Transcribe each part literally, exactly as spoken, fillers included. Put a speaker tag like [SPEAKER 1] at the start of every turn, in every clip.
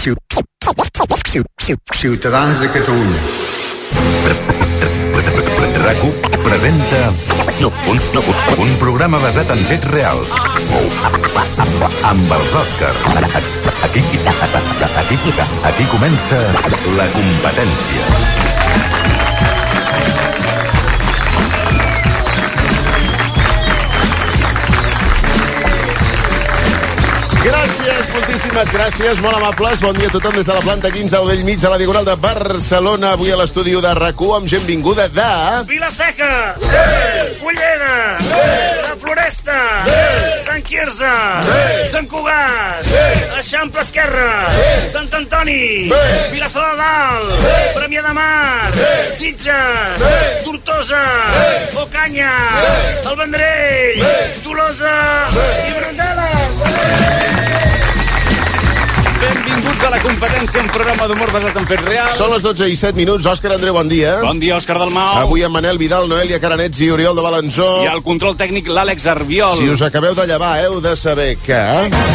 [SPEAKER 1] Ciutadans de Catalunya.
[SPEAKER 2] RAC1 presenta un, un programa basat en fets reals amb els Oscars. Aquí, aquí, aquí comença La Competència.
[SPEAKER 3] Gràcies, moltíssimes gràcies, molt amables. Bon dia a tothom des de la planta quinze al Bellmig de la Diagonal de Barcelona. Avui a l'estudi de RAC1 amb gent vinguda de...
[SPEAKER 4] Vila-seca! Sí! Fulleda! Sí! La Floresta! Sí! Sant Quirze! Sí! Sant Cugat! Sí! Eixample Esquerra! Sí! Sant Antoni! Sí! Vilassar de Dalt! Sí! Premià de Mar! Sí! Sitges! Sí! Tortosa! Sí! Ocanya! Sí! El Vendrell! Sí! Tolosa! Sí! I Brussel·les! Sí!
[SPEAKER 5] Benvinguts a La Competència, un programa d'humor basat en fets reals.
[SPEAKER 3] Són les dotze i set minuts. Òscar Andreu, bon dia.
[SPEAKER 5] Bon dia, Òscar Dalmau.
[SPEAKER 3] Avui amb Manel Vidal, Noelia Caranets i Oriol de Balanzó.
[SPEAKER 5] I al control tècnic l'Àlex Arbiol.
[SPEAKER 3] Si us acabeu de llevar, heu de saber que...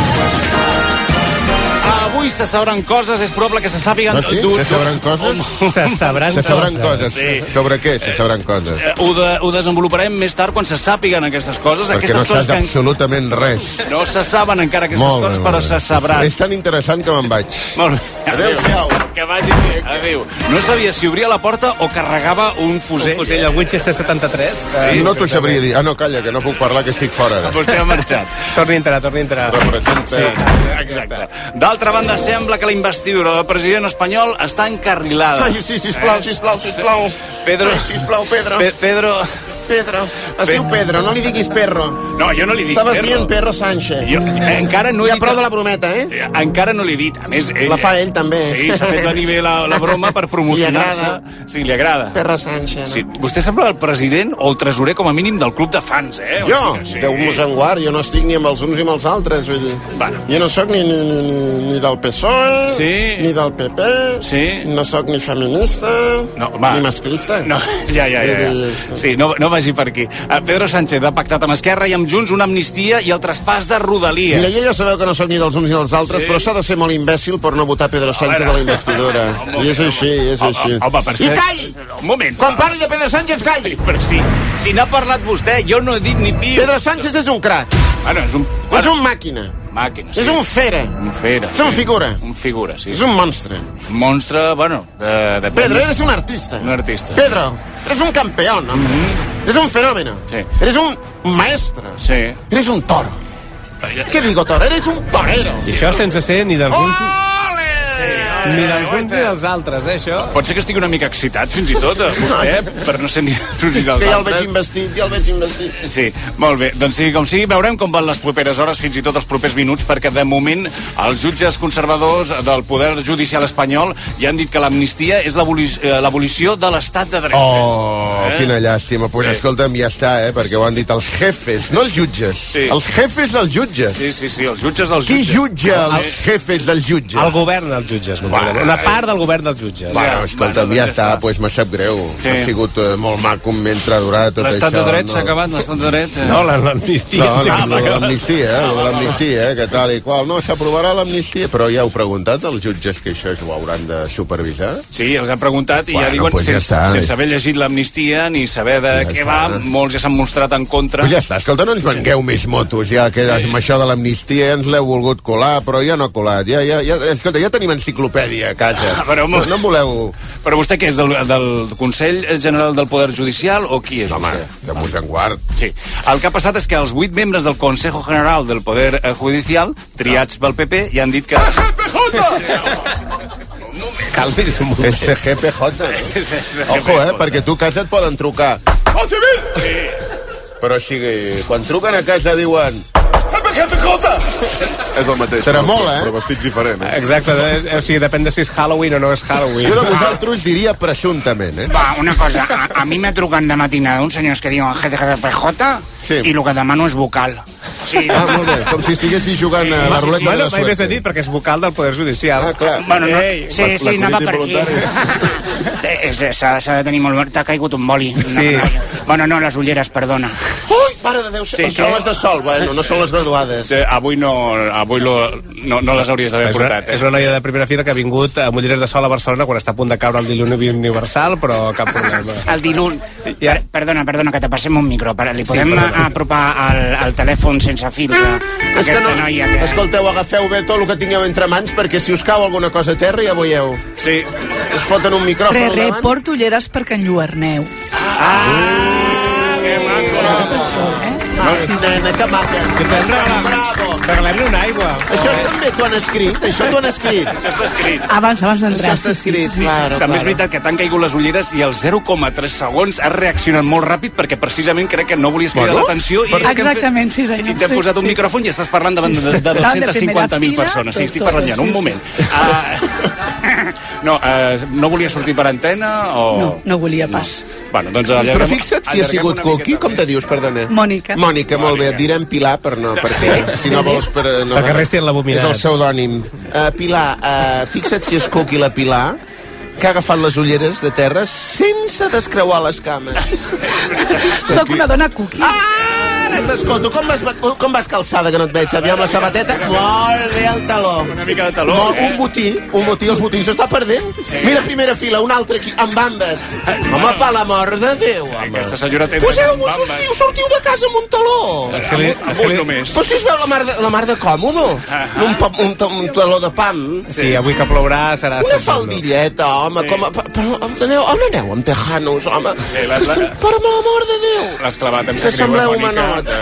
[SPEAKER 5] Avui se sabran coses, és probable que se sàpiguen...
[SPEAKER 3] No, sí? Se sabran coses?
[SPEAKER 6] Se sabran,
[SPEAKER 3] se sabran coses.
[SPEAKER 5] Sí.
[SPEAKER 3] Sobre què se sabran coses?
[SPEAKER 5] Eh, ho, de, ho desenvoluparem més tard quan se sàpiguen aquestes coses.
[SPEAKER 3] Perquè
[SPEAKER 5] aquestes
[SPEAKER 3] no
[SPEAKER 5] coses
[SPEAKER 3] saps
[SPEAKER 5] que...
[SPEAKER 3] absolutament res.
[SPEAKER 5] No se saben encara aquestes
[SPEAKER 3] molt
[SPEAKER 5] coses,
[SPEAKER 3] bé,
[SPEAKER 5] però
[SPEAKER 3] bé.
[SPEAKER 5] se sabran.
[SPEAKER 3] És tan interessant que me'n vaig.
[SPEAKER 5] Molt bé.
[SPEAKER 3] Adéu-siau.
[SPEAKER 5] Que vagi bé. Adéu. No sabia si obria la porta o carregava un fusell.
[SPEAKER 6] Un fusell, el Winchester setanta-tres.
[SPEAKER 5] Sí.
[SPEAKER 3] No t'ho sabria dir. Ah, no, calla, que no puc parlar, que estic fora.
[SPEAKER 5] Vostè ha marxat.
[SPEAKER 6] Torni a entrar, torni a entrar.
[SPEAKER 3] Representa...
[SPEAKER 5] Sí, exacte. D'altra banda, sembla que la investidura del president espanyol està encarrilada.
[SPEAKER 3] Ai, sí, sisplau, sisplau, sisplau.
[SPEAKER 5] Pedro...
[SPEAKER 3] Ai, sisplau, Pedro.
[SPEAKER 5] Pe Pedro...
[SPEAKER 3] Pedro. Es diu Pedro, no li diguis perro.
[SPEAKER 5] No, jo no li dic
[SPEAKER 3] Estaves
[SPEAKER 5] perro.
[SPEAKER 3] dient Perro Sánchez.
[SPEAKER 5] Jo encara no he
[SPEAKER 3] Ja
[SPEAKER 5] dit...
[SPEAKER 3] prou de la brometa, eh?
[SPEAKER 5] Eh, Encara no l'he dit. A més... Ell...
[SPEAKER 3] La fa ell, també.
[SPEAKER 5] Sí, s'ha fet venir bé la, la broma per promocionar-se.
[SPEAKER 3] Li agrada.
[SPEAKER 5] Sí, li agrada.
[SPEAKER 3] Perro Sánchez, no?
[SPEAKER 5] Sí, vostè sembla el president o el tresorer, com a mínim, del club de fans, eh?
[SPEAKER 3] Jo?
[SPEAKER 5] Sí.
[SPEAKER 3] Déu-nos en guard, jo no estic ni amb els uns ni amb els altres, vull dir.
[SPEAKER 5] Bueno.
[SPEAKER 3] Jo no sóc ni, ni, ni, ni, ni del P S O E,
[SPEAKER 5] Sí.
[SPEAKER 3] ni del P P,
[SPEAKER 5] Sí.
[SPEAKER 3] no sóc ni feminista,
[SPEAKER 5] No, va.
[SPEAKER 3] ni masclista.
[SPEAKER 5] No, ja, ja, ja. ja. Sí, no, no vagi per aquí. Pedro Sánchez ha pactat amb Esquerra i amb Junts una amnistia i el traspàs de Rodalies.
[SPEAKER 3] Mira, jo ja sabeu que no sóc ni dels uns ni dels altres,
[SPEAKER 5] Sí.
[SPEAKER 3] però s'ha de ser molt imbècil per no votar Pedro Sánchez a la investidura. I és així, és així.
[SPEAKER 5] Home, per
[SPEAKER 3] I
[SPEAKER 5] cert...
[SPEAKER 3] calli!
[SPEAKER 5] Un moment.
[SPEAKER 3] Quan parli de Pedro Sánchez, calli!
[SPEAKER 5] Però sí, si n'ha parlat vostè, jo no he dit ni piu.
[SPEAKER 3] Pedro Sánchez és un crac,
[SPEAKER 5] Bueno, és un...
[SPEAKER 3] és un màquina,
[SPEAKER 5] Màquina, sí.
[SPEAKER 3] és un fera,
[SPEAKER 5] Un fera.
[SPEAKER 3] és un figura,
[SPEAKER 5] Un figura, sí.
[SPEAKER 3] és un monstre.
[SPEAKER 5] Un monstre, bueno, de... de
[SPEAKER 3] Pedro, eres un artista.
[SPEAKER 5] Un artista.
[SPEAKER 3] Pedro, eres un campeón, hombre. Eres un fenómeno.
[SPEAKER 5] Sí.
[SPEAKER 3] Eres un maestro.
[SPEAKER 5] Sí.
[SPEAKER 3] Eres un toro. ¿Qué digo toro? Eres un torero.
[SPEAKER 6] I això sense ser ni dels uns
[SPEAKER 3] ¡Ole!
[SPEAKER 6] ni dels uns ni dels altres, eh, això?
[SPEAKER 5] Pot ser que estigui una mica excitat, fins i tot, eh, vostè, per no ser ni dels uns ni
[SPEAKER 3] És
[SPEAKER 5] dels
[SPEAKER 3] que ja el veig
[SPEAKER 5] altres.
[SPEAKER 3] investit, ja el veig investit.
[SPEAKER 5] Sí, molt bé. Doncs sigui com sigui, veurem com van les properes hores, fins i tot els propers minuts, perquè de moment els jutges conservadors del Poder Judicial espanyol ja han dit que l'amnistia és l'aboli- eh, l'abolició de l'estat de dret.
[SPEAKER 3] Oh,
[SPEAKER 5] Eh?
[SPEAKER 3] quina llàstima. Pues
[SPEAKER 5] Sí.
[SPEAKER 3] escolta'm, ja està, eh? Perquè ho han dit els jefes, no els jutges.
[SPEAKER 5] Sí.
[SPEAKER 3] Els jefes dels jutges.
[SPEAKER 5] Sí, sí, sí, els jutges dels
[SPEAKER 3] Qui
[SPEAKER 5] jutges.
[SPEAKER 3] jutja
[SPEAKER 5] Sí.
[SPEAKER 3] els jefes dels jutges?
[SPEAKER 6] El govern dels jutges,
[SPEAKER 3] Bueno,
[SPEAKER 6] una part del govern dels jutges.
[SPEAKER 3] Bueno, escolta'm,
[SPEAKER 5] Bueno,
[SPEAKER 3] ja
[SPEAKER 5] doncs
[SPEAKER 3] està,
[SPEAKER 5] ja
[SPEAKER 3] doncs pues me sap greu.
[SPEAKER 5] Sí.
[SPEAKER 3] Ha sigut eh, molt maco mentre ha durat tot
[SPEAKER 5] L'estat
[SPEAKER 3] això.
[SPEAKER 5] de dret
[SPEAKER 3] no?
[SPEAKER 5] s'ha acabat, l'estat de dret... Eh?
[SPEAKER 6] No, la- l'amnistia.
[SPEAKER 3] No, no,
[SPEAKER 6] Ah,
[SPEAKER 3] no, de l'amnistia, eh, lo de l'amnistia, eh, que tal i qual. No, s'aprovarà l'amnistia, però ja heu preguntat als jutges que això ho hauran de supervisar?
[SPEAKER 5] Sí, els han preguntat i
[SPEAKER 3] Bueno,
[SPEAKER 5] ja diuen,
[SPEAKER 3] pues ja
[SPEAKER 5] sense,
[SPEAKER 3] està.
[SPEAKER 5] sense haver llegit l'amnistia ni saber de
[SPEAKER 3] Ja
[SPEAKER 5] què
[SPEAKER 3] està.
[SPEAKER 5] va, molts ja s'han mostrat en contra.
[SPEAKER 3] Pues ja està, escolta, no ens vengueu més motos, ja que sí. Amb això de l'amnistia ens l'heu volgut colar, però ja no ha colat. Ja, ja, ja, escolta, ja tenim enciclopèdia a casa.
[SPEAKER 5] Ah, però,
[SPEAKER 3] no, no en voleu...
[SPEAKER 5] Però vostè què és, del, del Consell General del Poder Judicial o qui és
[SPEAKER 3] Home,
[SPEAKER 5] vostè?
[SPEAKER 3] de Mosenguard.
[SPEAKER 5] Sí. El que ha passat és que els vuit membres del Consejo General del Poder eh, Judicial, triats pel P P, ja han dit que...
[SPEAKER 6] Calmis un moment.
[SPEAKER 3] És C G P J. Ojo, eh, perquè tu a casa et poden trucar. Al civil! Sí. Però si quan truquen a casa diuen...
[SPEAKER 1] És el mateix,
[SPEAKER 3] Tremola, eh?
[SPEAKER 1] però vestits diferent. Eh?
[SPEAKER 6] Exacte, eh? O sigui, depèn de si és Halloween o no és Halloween.
[SPEAKER 3] Jo de vosaltres diria presumptament, eh?
[SPEAKER 7] Va, una cosa, a, a mi me truquen de matinada uns senyors que diuen G T G P J
[SPEAKER 3] Sí.
[SPEAKER 7] i el que demano és vocal. Sí,
[SPEAKER 3] Ah, molt bé, com si estiguessis jugant a la ruleta de
[SPEAKER 6] Bueno,
[SPEAKER 3] la
[SPEAKER 6] mai més ben
[SPEAKER 3] suerte.
[SPEAKER 6] dit, perquè és vocal del Poder Judicial.
[SPEAKER 3] Ah, clar.
[SPEAKER 7] bueno, no,
[SPEAKER 6] Ei,
[SPEAKER 7] sí,
[SPEAKER 1] la-
[SPEAKER 7] sí,
[SPEAKER 1] la
[SPEAKER 7] anava
[SPEAKER 1] collita
[SPEAKER 7] per aquí.
[SPEAKER 1] involuntària.
[SPEAKER 7] Eh, és- S'ha s'ha de tenir molt... T'ha caigut un boli.
[SPEAKER 6] Sí.
[SPEAKER 7] No, bueno, no, les ulleres, perdona.
[SPEAKER 3] Ui! Mare de Déu,
[SPEAKER 5] Sí,
[SPEAKER 3] sí, són
[SPEAKER 5] no?
[SPEAKER 3] les de sol, bueno, no són les graduades.
[SPEAKER 5] Eh, avui no, avui lo, no, no les hauries d'haver
[SPEAKER 6] És una,
[SPEAKER 5] portat. Eh?
[SPEAKER 6] és una noia de primera fila que ha vingut a ulleres de sol a Barcelona quan està a punt de caure el diluni universal, però cap problema.
[SPEAKER 7] El dilun.
[SPEAKER 6] Ja.
[SPEAKER 7] Per, perdona, perdona, que te passem un micro. Per, li podem
[SPEAKER 3] Sí,
[SPEAKER 7] sí, apropar el, el telèfon sense fils a
[SPEAKER 3] És que
[SPEAKER 7] aquesta
[SPEAKER 3] no,
[SPEAKER 7] noia que...
[SPEAKER 3] escolteu, agafeu bé tot el que tingueu entre mans, perquè si us cau alguna cosa a terra ja veieu.
[SPEAKER 5] Sí.
[SPEAKER 3] Us foten un micròfon
[SPEAKER 8] Re,
[SPEAKER 3] al
[SPEAKER 8] re,
[SPEAKER 3] davant.
[SPEAKER 8] porto ulleres perquè enlluerneu.
[SPEAKER 5] Que maco.
[SPEAKER 8] És això, eh?
[SPEAKER 3] Ah, nena, que maca.
[SPEAKER 6] Que podem regalar,
[SPEAKER 3] Bravo.
[SPEAKER 6] regalem-li una aigua.
[SPEAKER 3] Això és també t'ho han escrit, això t'ho han escrit.
[SPEAKER 5] Això està escrit.
[SPEAKER 8] Abans, abans d'entrar.
[SPEAKER 3] Això està escrit, claro,
[SPEAKER 5] També és
[SPEAKER 3] claro.
[SPEAKER 5] veritat que t'han caigut les ulleres i als zero coma tres segons has reaccionat molt ràpid perquè precisament crec que no volies cridar
[SPEAKER 3] Bueno,
[SPEAKER 5] l'atenció i
[SPEAKER 8] per- Exactament, sí, senyor.
[SPEAKER 5] I t'hem posat un
[SPEAKER 8] Sí, sí.
[SPEAKER 5] micròfon i estàs parlant davant de, de, de
[SPEAKER 8] Davant de
[SPEAKER 5] dues-centes cinquanta mil
[SPEAKER 8] primera
[SPEAKER 5] persones. Sí,
[SPEAKER 8] fila,
[SPEAKER 5] estic
[SPEAKER 8] tot,
[SPEAKER 5] parlant ja, en un
[SPEAKER 8] sí, sí.
[SPEAKER 5] moment. Uh, no, uh, no volia sortir per antena o...
[SPEAKER 8] No, no volia pas.
[SPEAKER 5] Bueno, doncs
[SPEAKER 3] Però
[SPEAKER 5] allarguem-
[SPEAKER 3] fixa't si ha
[SPEAKER 5] allarguem
[SPEAKER 3] sigut
[SPEAKER 5] una
[SPEAKER 3] Cookie,
[SPEAKER 5] miqueta
[SPEAKER 3] com
[SPEAKER 5] més.
[SPEAKER 3] te dius, perdona?
[SPEAKER 8] Mònica.
[SPEAKER 3] Mònica, molt bé, et direm Pilar, per no, perquè si no vols... Per, no,
[SPEAKER 6] Perquè resti en l'abominat.
[SPEAKER 3] És el pseudònim. Uh, Pilar, uh, fixa't si és Cookie la Pilar, que ha agafat les ulleres de terra sense descreuar les cames.
[SPEAKER 8] Soc una dona cookie.
[SPEAKER 3] Ara t'escolto, com vas, com vas calçada, que no et veig? Aviam la sabateta? Molt bé, el taló.
[SPEAKER 5] Una mica de taló,
[SPEAKER 3] Molt,
[SPEAKER 5] eh?
[SPEAKER 3] un botí, un botí, els botins s'està perdent.
[SPEAKER 5] Sí.
[SPEAKER 3] Mira, primera fila, un altre aquí, amb bambes. Home, per l'amor de Déu, home.
[SPEAKER 5] Aquesta senyora té...
[SPEAKER 3] Poseu-vos, sortiu, sortiu de casa amb un taló.
[SPEAKER 6] Angeli-
[SPEAKER 5] Amunt
[SPEAKER 6] Angeli-
[SPEAKER 5] només.
[SPEAKER 3] Però si es veu la mar de, la mar de còmodo. Un, pa, un, ta- un taló de pam.
[SPEAKER 6] Sí, avui que plourà serà...
[SPEAKER 3] Una
[SPEAKER 6] estupendo.
[SPEAKER 3] faldilleta, home,
[SPEAKER 5] Sí.
[SPEAKER 3] com a, però, però aneu, on aneu amb tejanos, home?
[SPEAKER 5] Sí, l'has-
[SPEAKER 3] Per l'amor de Déu.
[SPEAKER 5] L'has clavat en
[SPEAKER 3] Que
[SPEAKER 5] sacriu,
[SPEAKER 3] sembleu
[SPEAKER 5] Mònica.
[SPEAKER 3] humanots.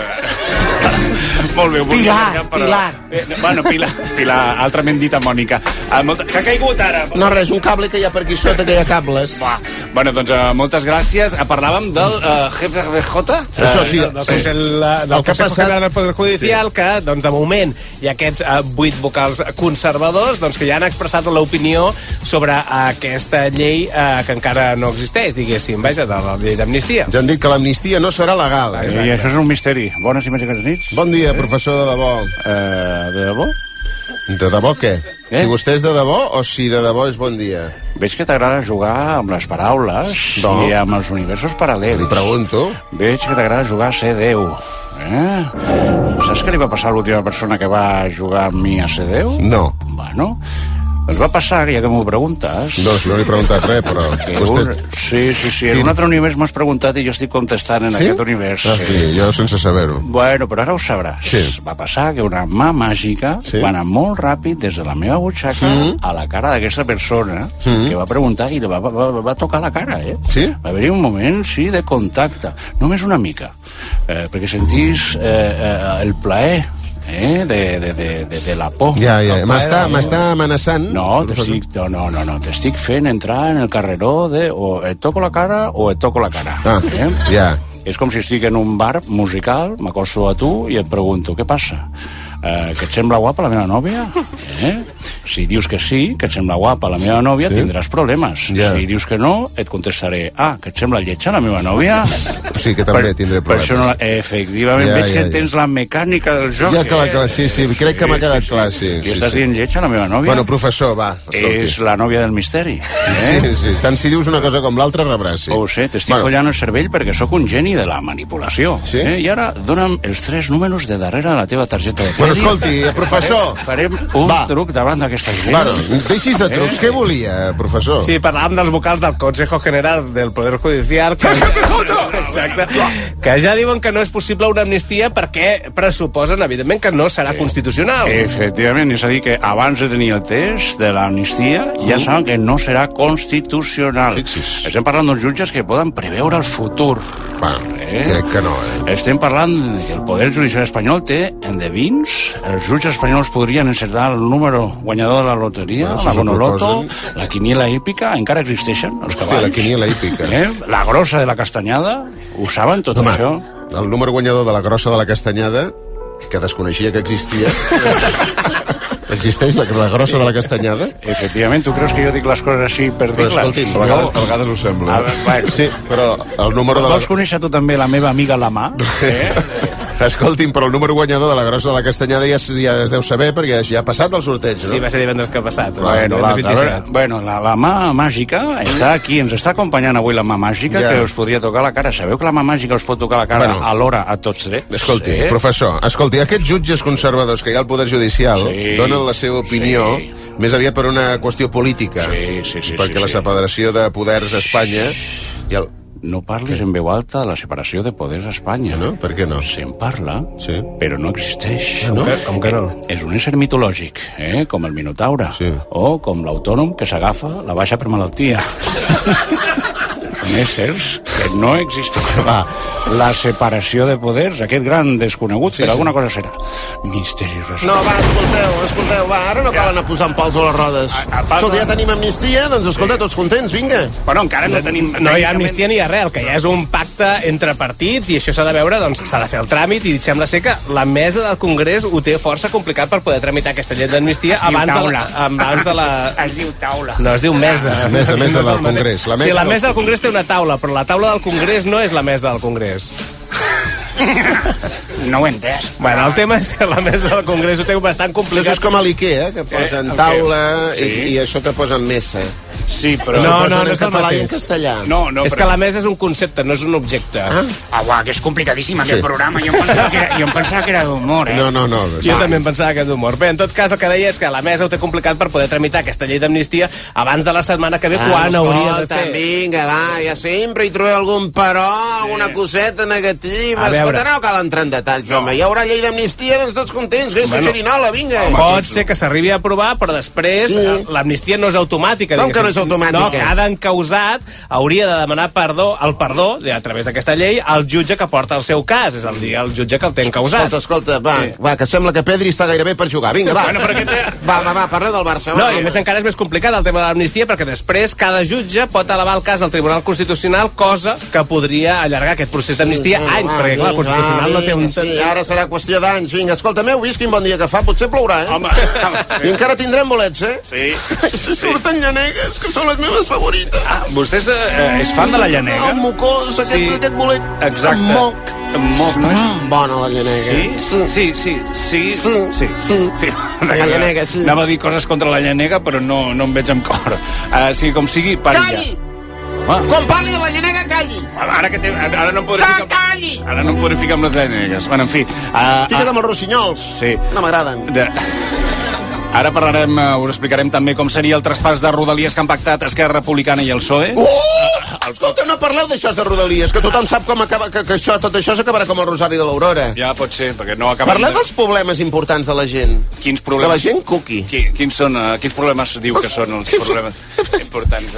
[SPEAKER 5] Eh, Molt bé, ho volia
[SPEAKER 3] Pilar,
[SPEAKER 5] tancar, però...
[SPEAKER 3] Pilar.
[SPEAKER 5] Eh, bueno, Pilar, Pilar, altrament dita Mònica. Uh, molta... Que ha caigut ara?
[SPEAKER 3] No, res, un cable que hi ha per aquí sota, que hi ha cables.
[SPEAKER 5] Va. Bueno, doncs uh, moltes gràcies. Uh, parlàvem del uh, G P R J.
[SPEAKER 3] Això sí,
[SPEAKER 6] del, del
[SPEAKER 3] sí.
[SPEAKER 6] Consell, del
[SPEAKER 3] El que ha
[SPEAKER 6] Consejo
[SPEAKER 3] passat-
[SPEAKER 6] General del Poder Judicial, sí. que, doncs, de moment, hi ha aquests uh, vuit vocals conservadors doncs, que ja han expressat l'opinió sobre aquesta llei uh, que encara no existeix, diguéssim, vaja, de la llei d'amnistia.
[SPEAKER 3] Ja han dit que l'amnistia no serà legal. Eh?
[SPEAKER 5] I això és un misteri. Bones i màgiques nits.
[SPEAKER 3] Bon dia, professor de debò.
[SPEAKER 5] Uh, de debò?
[SPEAKER 3] De debò què?
[SPEAKER 5] Eh?
[SPEAKER 3] Si vostè és de debò o si de debò és bon dia?
[SPEAKER 5] Veig que t'agrada jugar amb les paraules
[SPEAKER 3] No.
[SPEAKER 5] i amb els universos paral·lels.
[SPEAKER 3] Li pregunto.
[SPEAKER 5] Veig que t'agrada jugar a ser Déu. Eh? Saps què li va passar a l'última persona que va jugar amb mi a ser Déu?
[SPEAKER 3] No.
[SPEAKER 5] Bueno, doncs va passar, ja que m'ho preguntes...
[SPEAKER 3] No, si no li he preguntat res, però...
[SPEAKER 5] que
[SPEAKER 3] Vostè...
[SPEAKER 5] un... Sí, sí, sí. En un altre univers m'has preguntat i jo estic contestant en
[SPEAKER 3] Sí?
[SPEAKER 5] aquest univers.
[SPEAKER 3] Ah, sí, jo sense saber-ho.
[SPEAKER 5] Bueno, però ara ho sabràs.
[SPEAKER 3] Sí.
[SPEAKER 5] Va passar que una mà màgica
[SPEAKER 3] Sí.
[SPEAKER 5] va anar molt ràpid des de la meva butxaca
[SPEAKER 3] Mm.
[SPEAKER 5] a la cara d'aquesta persona
[SPEAKER 3] Mm.
[SPEAKER 5] que va preguntar i li va, va, va tocar la cara, eh?
[SPEAKER 3] Sí?
[SPEAKER 5] Va haver-hi un moment, sí, de contacte. Només una mica. Eh, perquè sentís eh, eh, el plaer eh, de, de, de, de, de la por.
[SPEAKER 3] Ja, ja.
[SPEAKER 5] El
[SPEAKER 3] M'està
[SPEAKER 5] plaer de-
[SPEAKER 3] m'està amenaçant.
[SPEAKER 5] No,
[SPEAKER 3] professor?
[SPEAKER 5] t'estic, no, no, no, no, t'estic fent entrar en el carreró de o et toco la cara o et toco la cara.
[SPEAKER 3] Ah,
[SPEAKER 5] eh?
[SPEAKER 3] ja.
[SPEAKER 5] És com si estic en un bar musical, m'acosto a tu i et pregunto, què passa? Eh, que et sembla guapa la meva nòvia? Eh? Si dius que sí, que et sembla guapa la meva nòvia,
[SPEAKER 3] Sí.
[SPEAKER 5] tindràs problemes.
[SPEAKER 3] Ja.
[SPEAKER 5] Si dius que no, et contestaré, ah, que et sembla lletja la meva nòvia?
[SPEAKER 3] Sí, que també tindré
[SPEAKER 5] Per això no,
[SPEAKER 3] problemes.
[SPEAKER 5] la- efectivament,
[SPEAKER 3] Ja,
[SPEAKER 5] veig
[SPEAKER 3] ja,
[SPEAKER 5] que
[SPEAKER 3] ja.
[SPEAKER 5] tens la mecànica del joc.
[SPEAKER 3] Ja, clar,
[SPEAKER 5] eh?
[SPEAKER 3] clar, sí, sí, crec que m'ha quedat clar, sí,
[SPEAKER 5] I
[SPEAKER 3] sí,
[SPEAKER 5] estàs
[SPEAKER 3] sí.
[SPEAKER 5] dient lletja la meva nòvia?
[SPEAKER 3] Bueno, professor, va, escolti.
[SPEAKER 5] És la nòvia del misteri. Eh?
[SPEAKER 3] Sí, sí, tant si dius una cosa com l'altra rebràs, sí.
[SPEAKER 5] Ho sé, t'estic
[SPEAKER 3] Bueno.
[SPEAKER 5] follant el cervell perquè sóc un geni de la manipulació.
[SPEAKER 3] Sí?
[SPEAKER 5] Eh? I ara dona'm els tres números de darrere de la teva targeta de crèdit.
[SPEAKER 3] Bueno, escolti, professor.
[SPEAKER 5] Farem un
[SPEAKER 3] Va.
[SPEAKER 5] truc davant d'aquesta gent.
[SPEAKER 3] Bueno, deixis de trucs.
[SPEAKER 5] Eh?
[SPEAKER 3] Què volia, professor?
[SPEAKER 6] Sí, parlàvem dels vocals del Consejo General del Poder Judicial que, exacte, que ja diuen que no és possible una amnistia perquè pressuposen, evidentment, que no serà constitucional.
[SPEAKER 5] Efectivament, és a dir, que abans de tenir el test de l'amnistia ja saben que no serà constitucional.
[SPEAKER 3] Fixis.
[SPEAKER 5] Estem parlant d'uns jutges que poden preveure el futur.
[SPEAKER 3] Bueno,
[SPEAKER 5] Eh?
[SPEAKER 3] crec que no, eh?
[SPEAKER 5] Estem parlant que el Poder Judicial espanyol té endevins. Els jutges espanyols podrien encertar el número guanyador de la loteria,
[SPEAKER 3] Bueno, si
[SPEAKER 5] la
[SPEAKER 3] s'ho
[SPEAKER 5] bonoloto,
[SPEAKER 3] proposen.
[SPEAKER 5] la quiniela hípica, encara existeixen els
[SPEAKER 3] Hòstia,
[SPEAKER 5] cavalls.
[SPEAKER 3] la quiniela hípica.
[SPEAKER 5] Eh? La grossa de la castanyada, ho saben tot
[SPEAKER 3] Home,
[SPEAKER 5] això?
[SPEAKER 3] el número guanyador de la grossa de la castanyada, que desconeixia que existia... Existeix la, la grossa de la castanyada?
[SPEAKER 5] Efectivament, tu creus que jo dic les coses així per
[SPEAKER 3] Però
[SPEAKER 5] dir-les?
[SPEAKER 3] escolti'm,
[SPEAKER 1] A vegades, a vegades ho sembla.
[SPEAKER 5] A veure, bueno.
[SPEAKER 3] Sí, però el número de la...
[SPEAKER 5] Vols conèixer tu també la meva amiga la mà? Eh?
[SPEAKER 3] Escolti'm, però el número guanyador de la grossa de la Castanyada ja, ja es deu saber, perquè ja ha passat el sorteig, no?
[SPEAKER 6] Sí, va ser divendres que ha passat.
[SPEAKER 5] Bueno, la, la, bueno la, la mà màgica està aquí, ens està acompanyant avui la mà màgica,
[SPEAKER 3] Ja.
[SPEAKER 5] que us podria tocar la cara. Sabeu que la mà màgica us pot tocar la cara
[SPEAKER 3] Bueno.
[SPEAKER 5] alhora a tots tres?
[SPEAKER 3] Escolti,
[SPEAKER 5] Sí.
[SPEAKER 3] professor, escolti, aquests jutges conservadors que hi ha al Poder Judicial
[SPEAKER 5] Sí.
[SPEAKER 3] donen la seva opinió
[SPEAKER 5] Sí.
[SPEAKER 3] més aviat per una qüestió política,
[SPEAKER 5] Sí, sí, sí,
[SPEAKER 3] perquè
[SPEAKER 5] sí,
[SPEAKER 3] la
[SPEAKER 5] sí.
[SPEAKER 3] separació de poders a Espanya... I el...
[SPEAKER 5] No parlis en veu alta de la separació de poders a Espanya.
[SPEAKER 3] No? Per què no?
[SPEAKER 5] Se'n parla,
[SPEAKER 3] Sí.
[SPEAKER 5] però no existeix.
[SPEAKER 3] no?
[SPEAKER 6] Com que no?
[SPEAKER 5] És un ésser mitològic, eh? Com el Minotaure.
[SPEAKER 3] Sí.
[SPEAKER 5] O com l'autònom que s'agafa la baixa per malaltia. Són éssers que no existeixen.
[SPEAKER 3] Va.
[SPEAKER 5] La separació de poders, aquest gran desconegut,
[SPEAKER 3] Sí,
[SPEAKER 5] per
[SPEAKER 3] sí.
[SPEAKER 5] alguna cosa serà. Misteri resolt.
[SPEAKER 3] No, va, escolteu, escolteu, va, ara no cal anar posant pals a les rodes.
[SPEAKER 5] A- a part
[SPEAKER 3] Escolta,
[SPEAKER 5] de-
[SPEAKER 3] ja tenim amnistia, doncs escolta, tots contents, vinga.
[SPEAKER 5] Bueno, encara no tenim...
[SPEAKER 6] No hi ha amnistia ni hi ha res, el que hi ha és un pacte entre partits i això s'ha de veure, doncs s'ha de fer el tràmit i sembla ser que la mesa del Congrés ho té força complicat per poder tramitar aquesta llei d'amnistia
[SPEAKER 7] Es diu
[SPEAKER 6] abans, de
[SPEAKER 7] taula.
[SPEAKER 6] la, abans de la...
[SPEAKER 7] Es diu taula.
[SPEAKER 6] No, es diu mesa.
[SPEAKER 3] Mesa, mesa
[SPEAKER 6] No és
[SPEAKER 3] del
[SPEAKER 6] el mateix.
[SPEAKER 3] Congrés, la
[SPEAKER 6] Sí,
[SPEAKER 3] mesa
[SPEAKER 6] la
[SPEAKER 3] del
[SPEAKER 6] mesa del Congrés té una taula, però la taula del Congrés no és la mesa del Congrés.
[SPEAKER 7] No ho he entès.
[SPEAKER 6] Bueno, el tema és que la mesa del Congrés ho té bastant
[SPEAKER 3] Això
[SPEAKER 6] complicat.
[SPEAKER 3] és com a l'Ikea, que posen
[SPEAKER 5] el
[SPEAKER 3] taula
[SPEAKER 5] què?
[SPEAKER 3] i,
[SPEAKER 5] Sí.
[SPEAKER 3] i això que posen mesa.
[SPEAKER 5] Sí, però...
[SPEAKER 6] No,
[SPEAKER 3] Posen
[SPEAKER 6] no, no
[SPEAKER 3] en
[SPEAKER 6] és el
[SPEAKER 3] català i en
[SPEAKER 6] mateix.
[SPEAKER 3] castellà.
[SPEAKER 5] No, no,
[SPEAKER 6] és que la mesa és un concepte, no és un objecte. Ah?
[SPEAKER 7] Ah, uah, que és complicadíssim aquest
[SPEAKER 3] Sí.
[SPEAKER 7] programa. Jo em pensava que era, jo em pensava que era d'humor, eh?
[SPEAKER 3] No, no, no.
[SPEAKER 6] Jo també em pensava aquest humor. Bé, en tot cas, el que deia és que la mesa ho té complicat per poder tramitar aquesta llei d'amnistia abans de la setmana que ve, quan hauria de ser.
[SPEAKER 3] Vinga, va, ja sempre hi trobeu algun però, alguna coseta negativa.
[SPEAKER 6] A veure.
[SPEAKER 3] Escolta, no cal entrar en detalls, home. Hi haurà llei d'amnistia, doncs tots contents, que és
[SPEAKER 6] Bueno.
[SPEAKER 3] bueno. xerinola, vinga.
[SPEAKER 6] Pot ser que s'arribi a aprovar, però després
[SPEAKER 3] Sí.
[SPEAKER 6] eh, l'amnistia no és automàtica.
[SPEAKER 3] Com que no és
[SPEAKER 6] diguéssim.
[SPEAKER 3] automàtica?
[SPEAKER 6] No, cada encausat hauria de demanar perdó, el perdó, a través d'aquesta llei, al jutge que porta el seu cas, és a dir, el jutge que el té encausat.
[SPEAKER 3] Escolta, escolta, va,
[SPEAKER 6] Sí.
[SPEAKER 3] va, que sembla que Pedri està gairebé per jugar. Vinga, va.
[SPEAKER 5] Bueno, però què té?
[SPEAKER 3] Va, va, va, parleu del Barça.
[SPEAKER 6] No,
[SPEAKER 3] va,
[SPEAKER 6] i a més encara és més complicat el tema de l'amnistia, perquè després cada jutge pot elevar el cas al Tribunal Constitucional, cosa que podria allargar aquest procés d'amnistia
[SPEAKER 3] Vinga,
[SPEAKER 6] anys,
[SPEAKER 3] va,
[SPEAKER 6] perquè clar, el
[SPEAKER 3] vinga,
[SPEAKER 6] Constitucional
[SPEAKER 3] va,
[SPEAKER 6] no té un...
[SPEAKER 3] vinga, Sí, ara serà qüestió d'anys. Vinga, escolta, m'heu vist quin bon dia que fa? Potser plourà, eh?
[SPEAKER 5] Home,
[SPEAKER 3] I encara tindrem bolets, eh?
[SPEAKER 5] sí.
[SPEAKER 3] Se surten llanegues, que són les meves favorites.
[SPEAKER 5] Ah, vostès eh, és fan de la llanega?
[SPEAKER 3] El mocós, aquest,
[SPEAKER 5] Sí.
[SPEAKER 3] aquest bolet.
[SPEAKER 5] Exacte.
[SPEAKER 3] Amb moc.
[SPEAKER 5] Amb moc, no és...
[SPEAKER 3] Bona la llanega.
[SPEAKER 5] Sí? Sí, sí, sí.
[SPEAKER 3] Sí,
[SPEAKER 5] sí.
[SPEAKER 3] sí.
[SPEAKER 5] sí.
[SPEAKER 3] La llanega, sí.
[SPEAKER 5] Anava a dir coses contra la llanega, però no, no em veig amb cor. Uh, sí, com sigui, pari
[SPEAKER 3] Calli!
[SPEAKER 5] Ah,
[SPEAKER 3] Quan parli de la llanega, calli!
[SPEAKER 5] ara, que té, ara no em podré
[SPEAKER 3] Que
[SPEAKER 5] ficar...
[SPEAKER 3] calli!
[SPEAKER 5] Ara no em podré ficar amb les llanegues. Bueno, en fi... Uh,
[SPEAKER 3] Fica't amb els rossinyols.
[SPEAKER 5] Sí.
[SPEAKER 3] No m'agraden.
[SPEAKER 5] De... Ara parlarem, uh, us explicarem també com seria el traspàs de Rodalies que han pactat Esquerra Republicana i el P S O E.
[SPEAKER 3] Oh! Escolta, no parleu d'això de Rodalies, que tothom sap com acaba, que, que això, tot això s'acabarà com el Rosari de l'Aurora.
[SPEAKER 5] Ja pot ser, perquè no acaben...
[SPEAKER 3] Parleu dels problemes importants de la gent.
[SPEAKER 5] Quins
[SPEAKER 3] De
[SPEAKER 5] problemes?
[SPEAKER 3] la gent cookie.
[SPEAKER 5] Qui, quins, són, uh, quins problemes diu que són els problemes importants?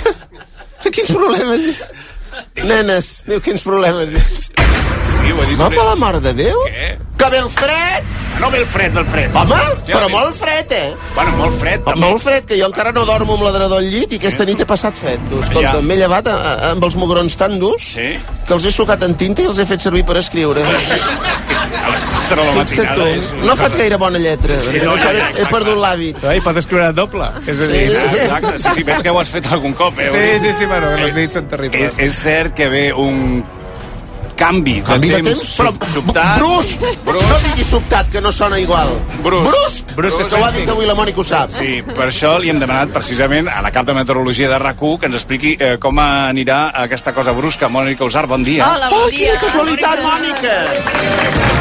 [SPEAKER 5] Uh...
[SPEAKER 3] Quins problemes? Nenes, diu, quins problemes?
[SPEAKER 5] Sí, ho he dit.
[SPEAKER 3] Va, per la mare de Déu?
[SPEAKER 5] Què?
[SPEAKER 3] Que ve el fred!
[SPEAKER 5] Ah, no ve el fred, ve el fred.
[SPEAKER 3] Home,
[SPEAKER 5] Ja,
[SPEAKER 3] però
[SPEAKER 5] bé.
[SPEAKER 3] molt fred, eh?
[SPEAKER 5] Bueno, molt fred, també.
[SPEAKER 3] Molt fred, que jo encara no dormo amb l'adredor al llit i aquesta nit he passat fred. Tu, escolta,
[SPEAKER 5] Ja.
[SPEAKER 3] m'he llevat a, a, amb els mugrons tan durs
[SPEAKER 5] Sí?
[SPEAKER 3] que els he sucat en tinta i els he fet servir per escriure.
[SPEAKER 5] A les quatre de la
[SPEAKER 3] Fixa't
[SPEAKER 5] matinada. és-
[SPEAKER 3] tu, no faig gaire bona lletra.
[SPEAKER 5] Sí, no, ja, ja,
[SPEAKER 3] He perdut l'hàbit.
[SPEAKER 6] No, i pot escriure doble. És a dir,
[SPEAKER 3] Sí.
[SPEAKER 5] Ah, exacte, sí, sí, veig que ho has fet algun cop, eh?
[SPEAKER 6] sí, sí, sí, bueno, les nits són terribles.
[SPEAKER 5] És, és cert que ve un canvi de
[SPEAKER 3] Canvi de
[SPEAKER 5] temps,
[SPEAKER 3] temps, però
[SPEAKER 5] sub- sobtat.
[SPEAKER 3] brusc.
[SPEAKER 5] Brusc.
[SPEAKER 3] No diguis sobtat, que no sona igual.
[SPEAKER 5] Brusc.
[SPEAKER 3] Brusc.
[SPEAKER 6] Brusc,
[SPEAKER 3] Que ho ha dit avui la Mònica, ho sap.
[SPEAKER 5] Sí, per això li hem demanat precisament a la cap de meteorologia de RAC u que ens expliqui eh, com anirà aquesta cosa brusca. Mònica Usar, bon dia.
[SPEAKER 8] Hola, bon
[SPEAKER 3] Oh,
[SPEAKER 8] dia.
[SPEAKER 3] quina casualitat, Mònica!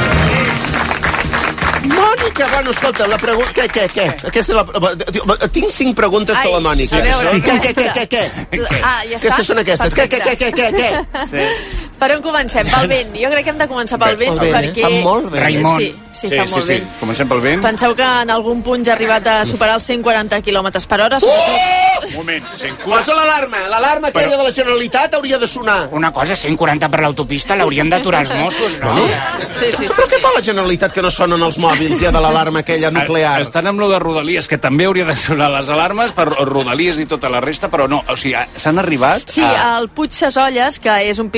[SPEAKER 3] Mònica, bueno, escolta, la pregunta... Què, què, què? Aquesta és la... Tinc cinc preguntes per la Mònica.
[SPEAKER 8] a veure,
[SPEAKER 3] Sí. Què, què, què, què, què?
[SPEAKER 8] Ah, ja està.
[SPEAKER 3] Aquestes són aquestes. Què, què, què, què, què, què?
[SPEAKER 5] Sí.
[SPEAKER 8] Per on comencem? Pel vent. Jo crec que hem de començar pel
[SPEAKER 5] Bé,
[SPEAKER 8] vent,
[SPEAKER 3] pel vent, eh?
[SPEAKER 8] perquè...
[SPEAKER 3] Fa molt vent.
[SPEAKER 7] Raimon.
[SPEAKER 8] Sí, sí,
[SPEAKER 5] Sí,
[SPEAKER 8] fa
[SPEAKER 5] sí,
[SPEAKER 8] molt
[SPEAKER 5] sí.
[SPEAKER 8] vent.
[SPEAKER 5] Comencem pel vent.
[SPEAKER 8] Penseu que en algun punt ja ha arribat a superar els cent quaranta quilòmetres per hora.
[SPEAKER 3] Oh!
[SPEAKER 8] sobretot-
[SPEAKER 5] Un moment, cent
[SPEAKER 3] Posa l'alarma. L'alarma aquella de la Generalitat hauria de sonar.
[SPEAKER 7] Una cosa, cent quaranta per l'autopista l'haurien d'aturar els Mossos, no?
[SPEAKER 8] Sí, sí, sí.
[SPEAKER 3] Però què fa la Generalitat que no sonen els mòbils ja de l'alarma aquella nuclear?
[SPEAKER 5] Estan amb lo de Rodalies, que també hauria de sonar les alarmes per Rodalies i tota la resta, però no, o sigui, s'han arribat
[SPEAKER 8] Sí,
[SPEAKER 5] a...
[SPEAKER 8] al Puig Sesolles, que és un pic que hi ha a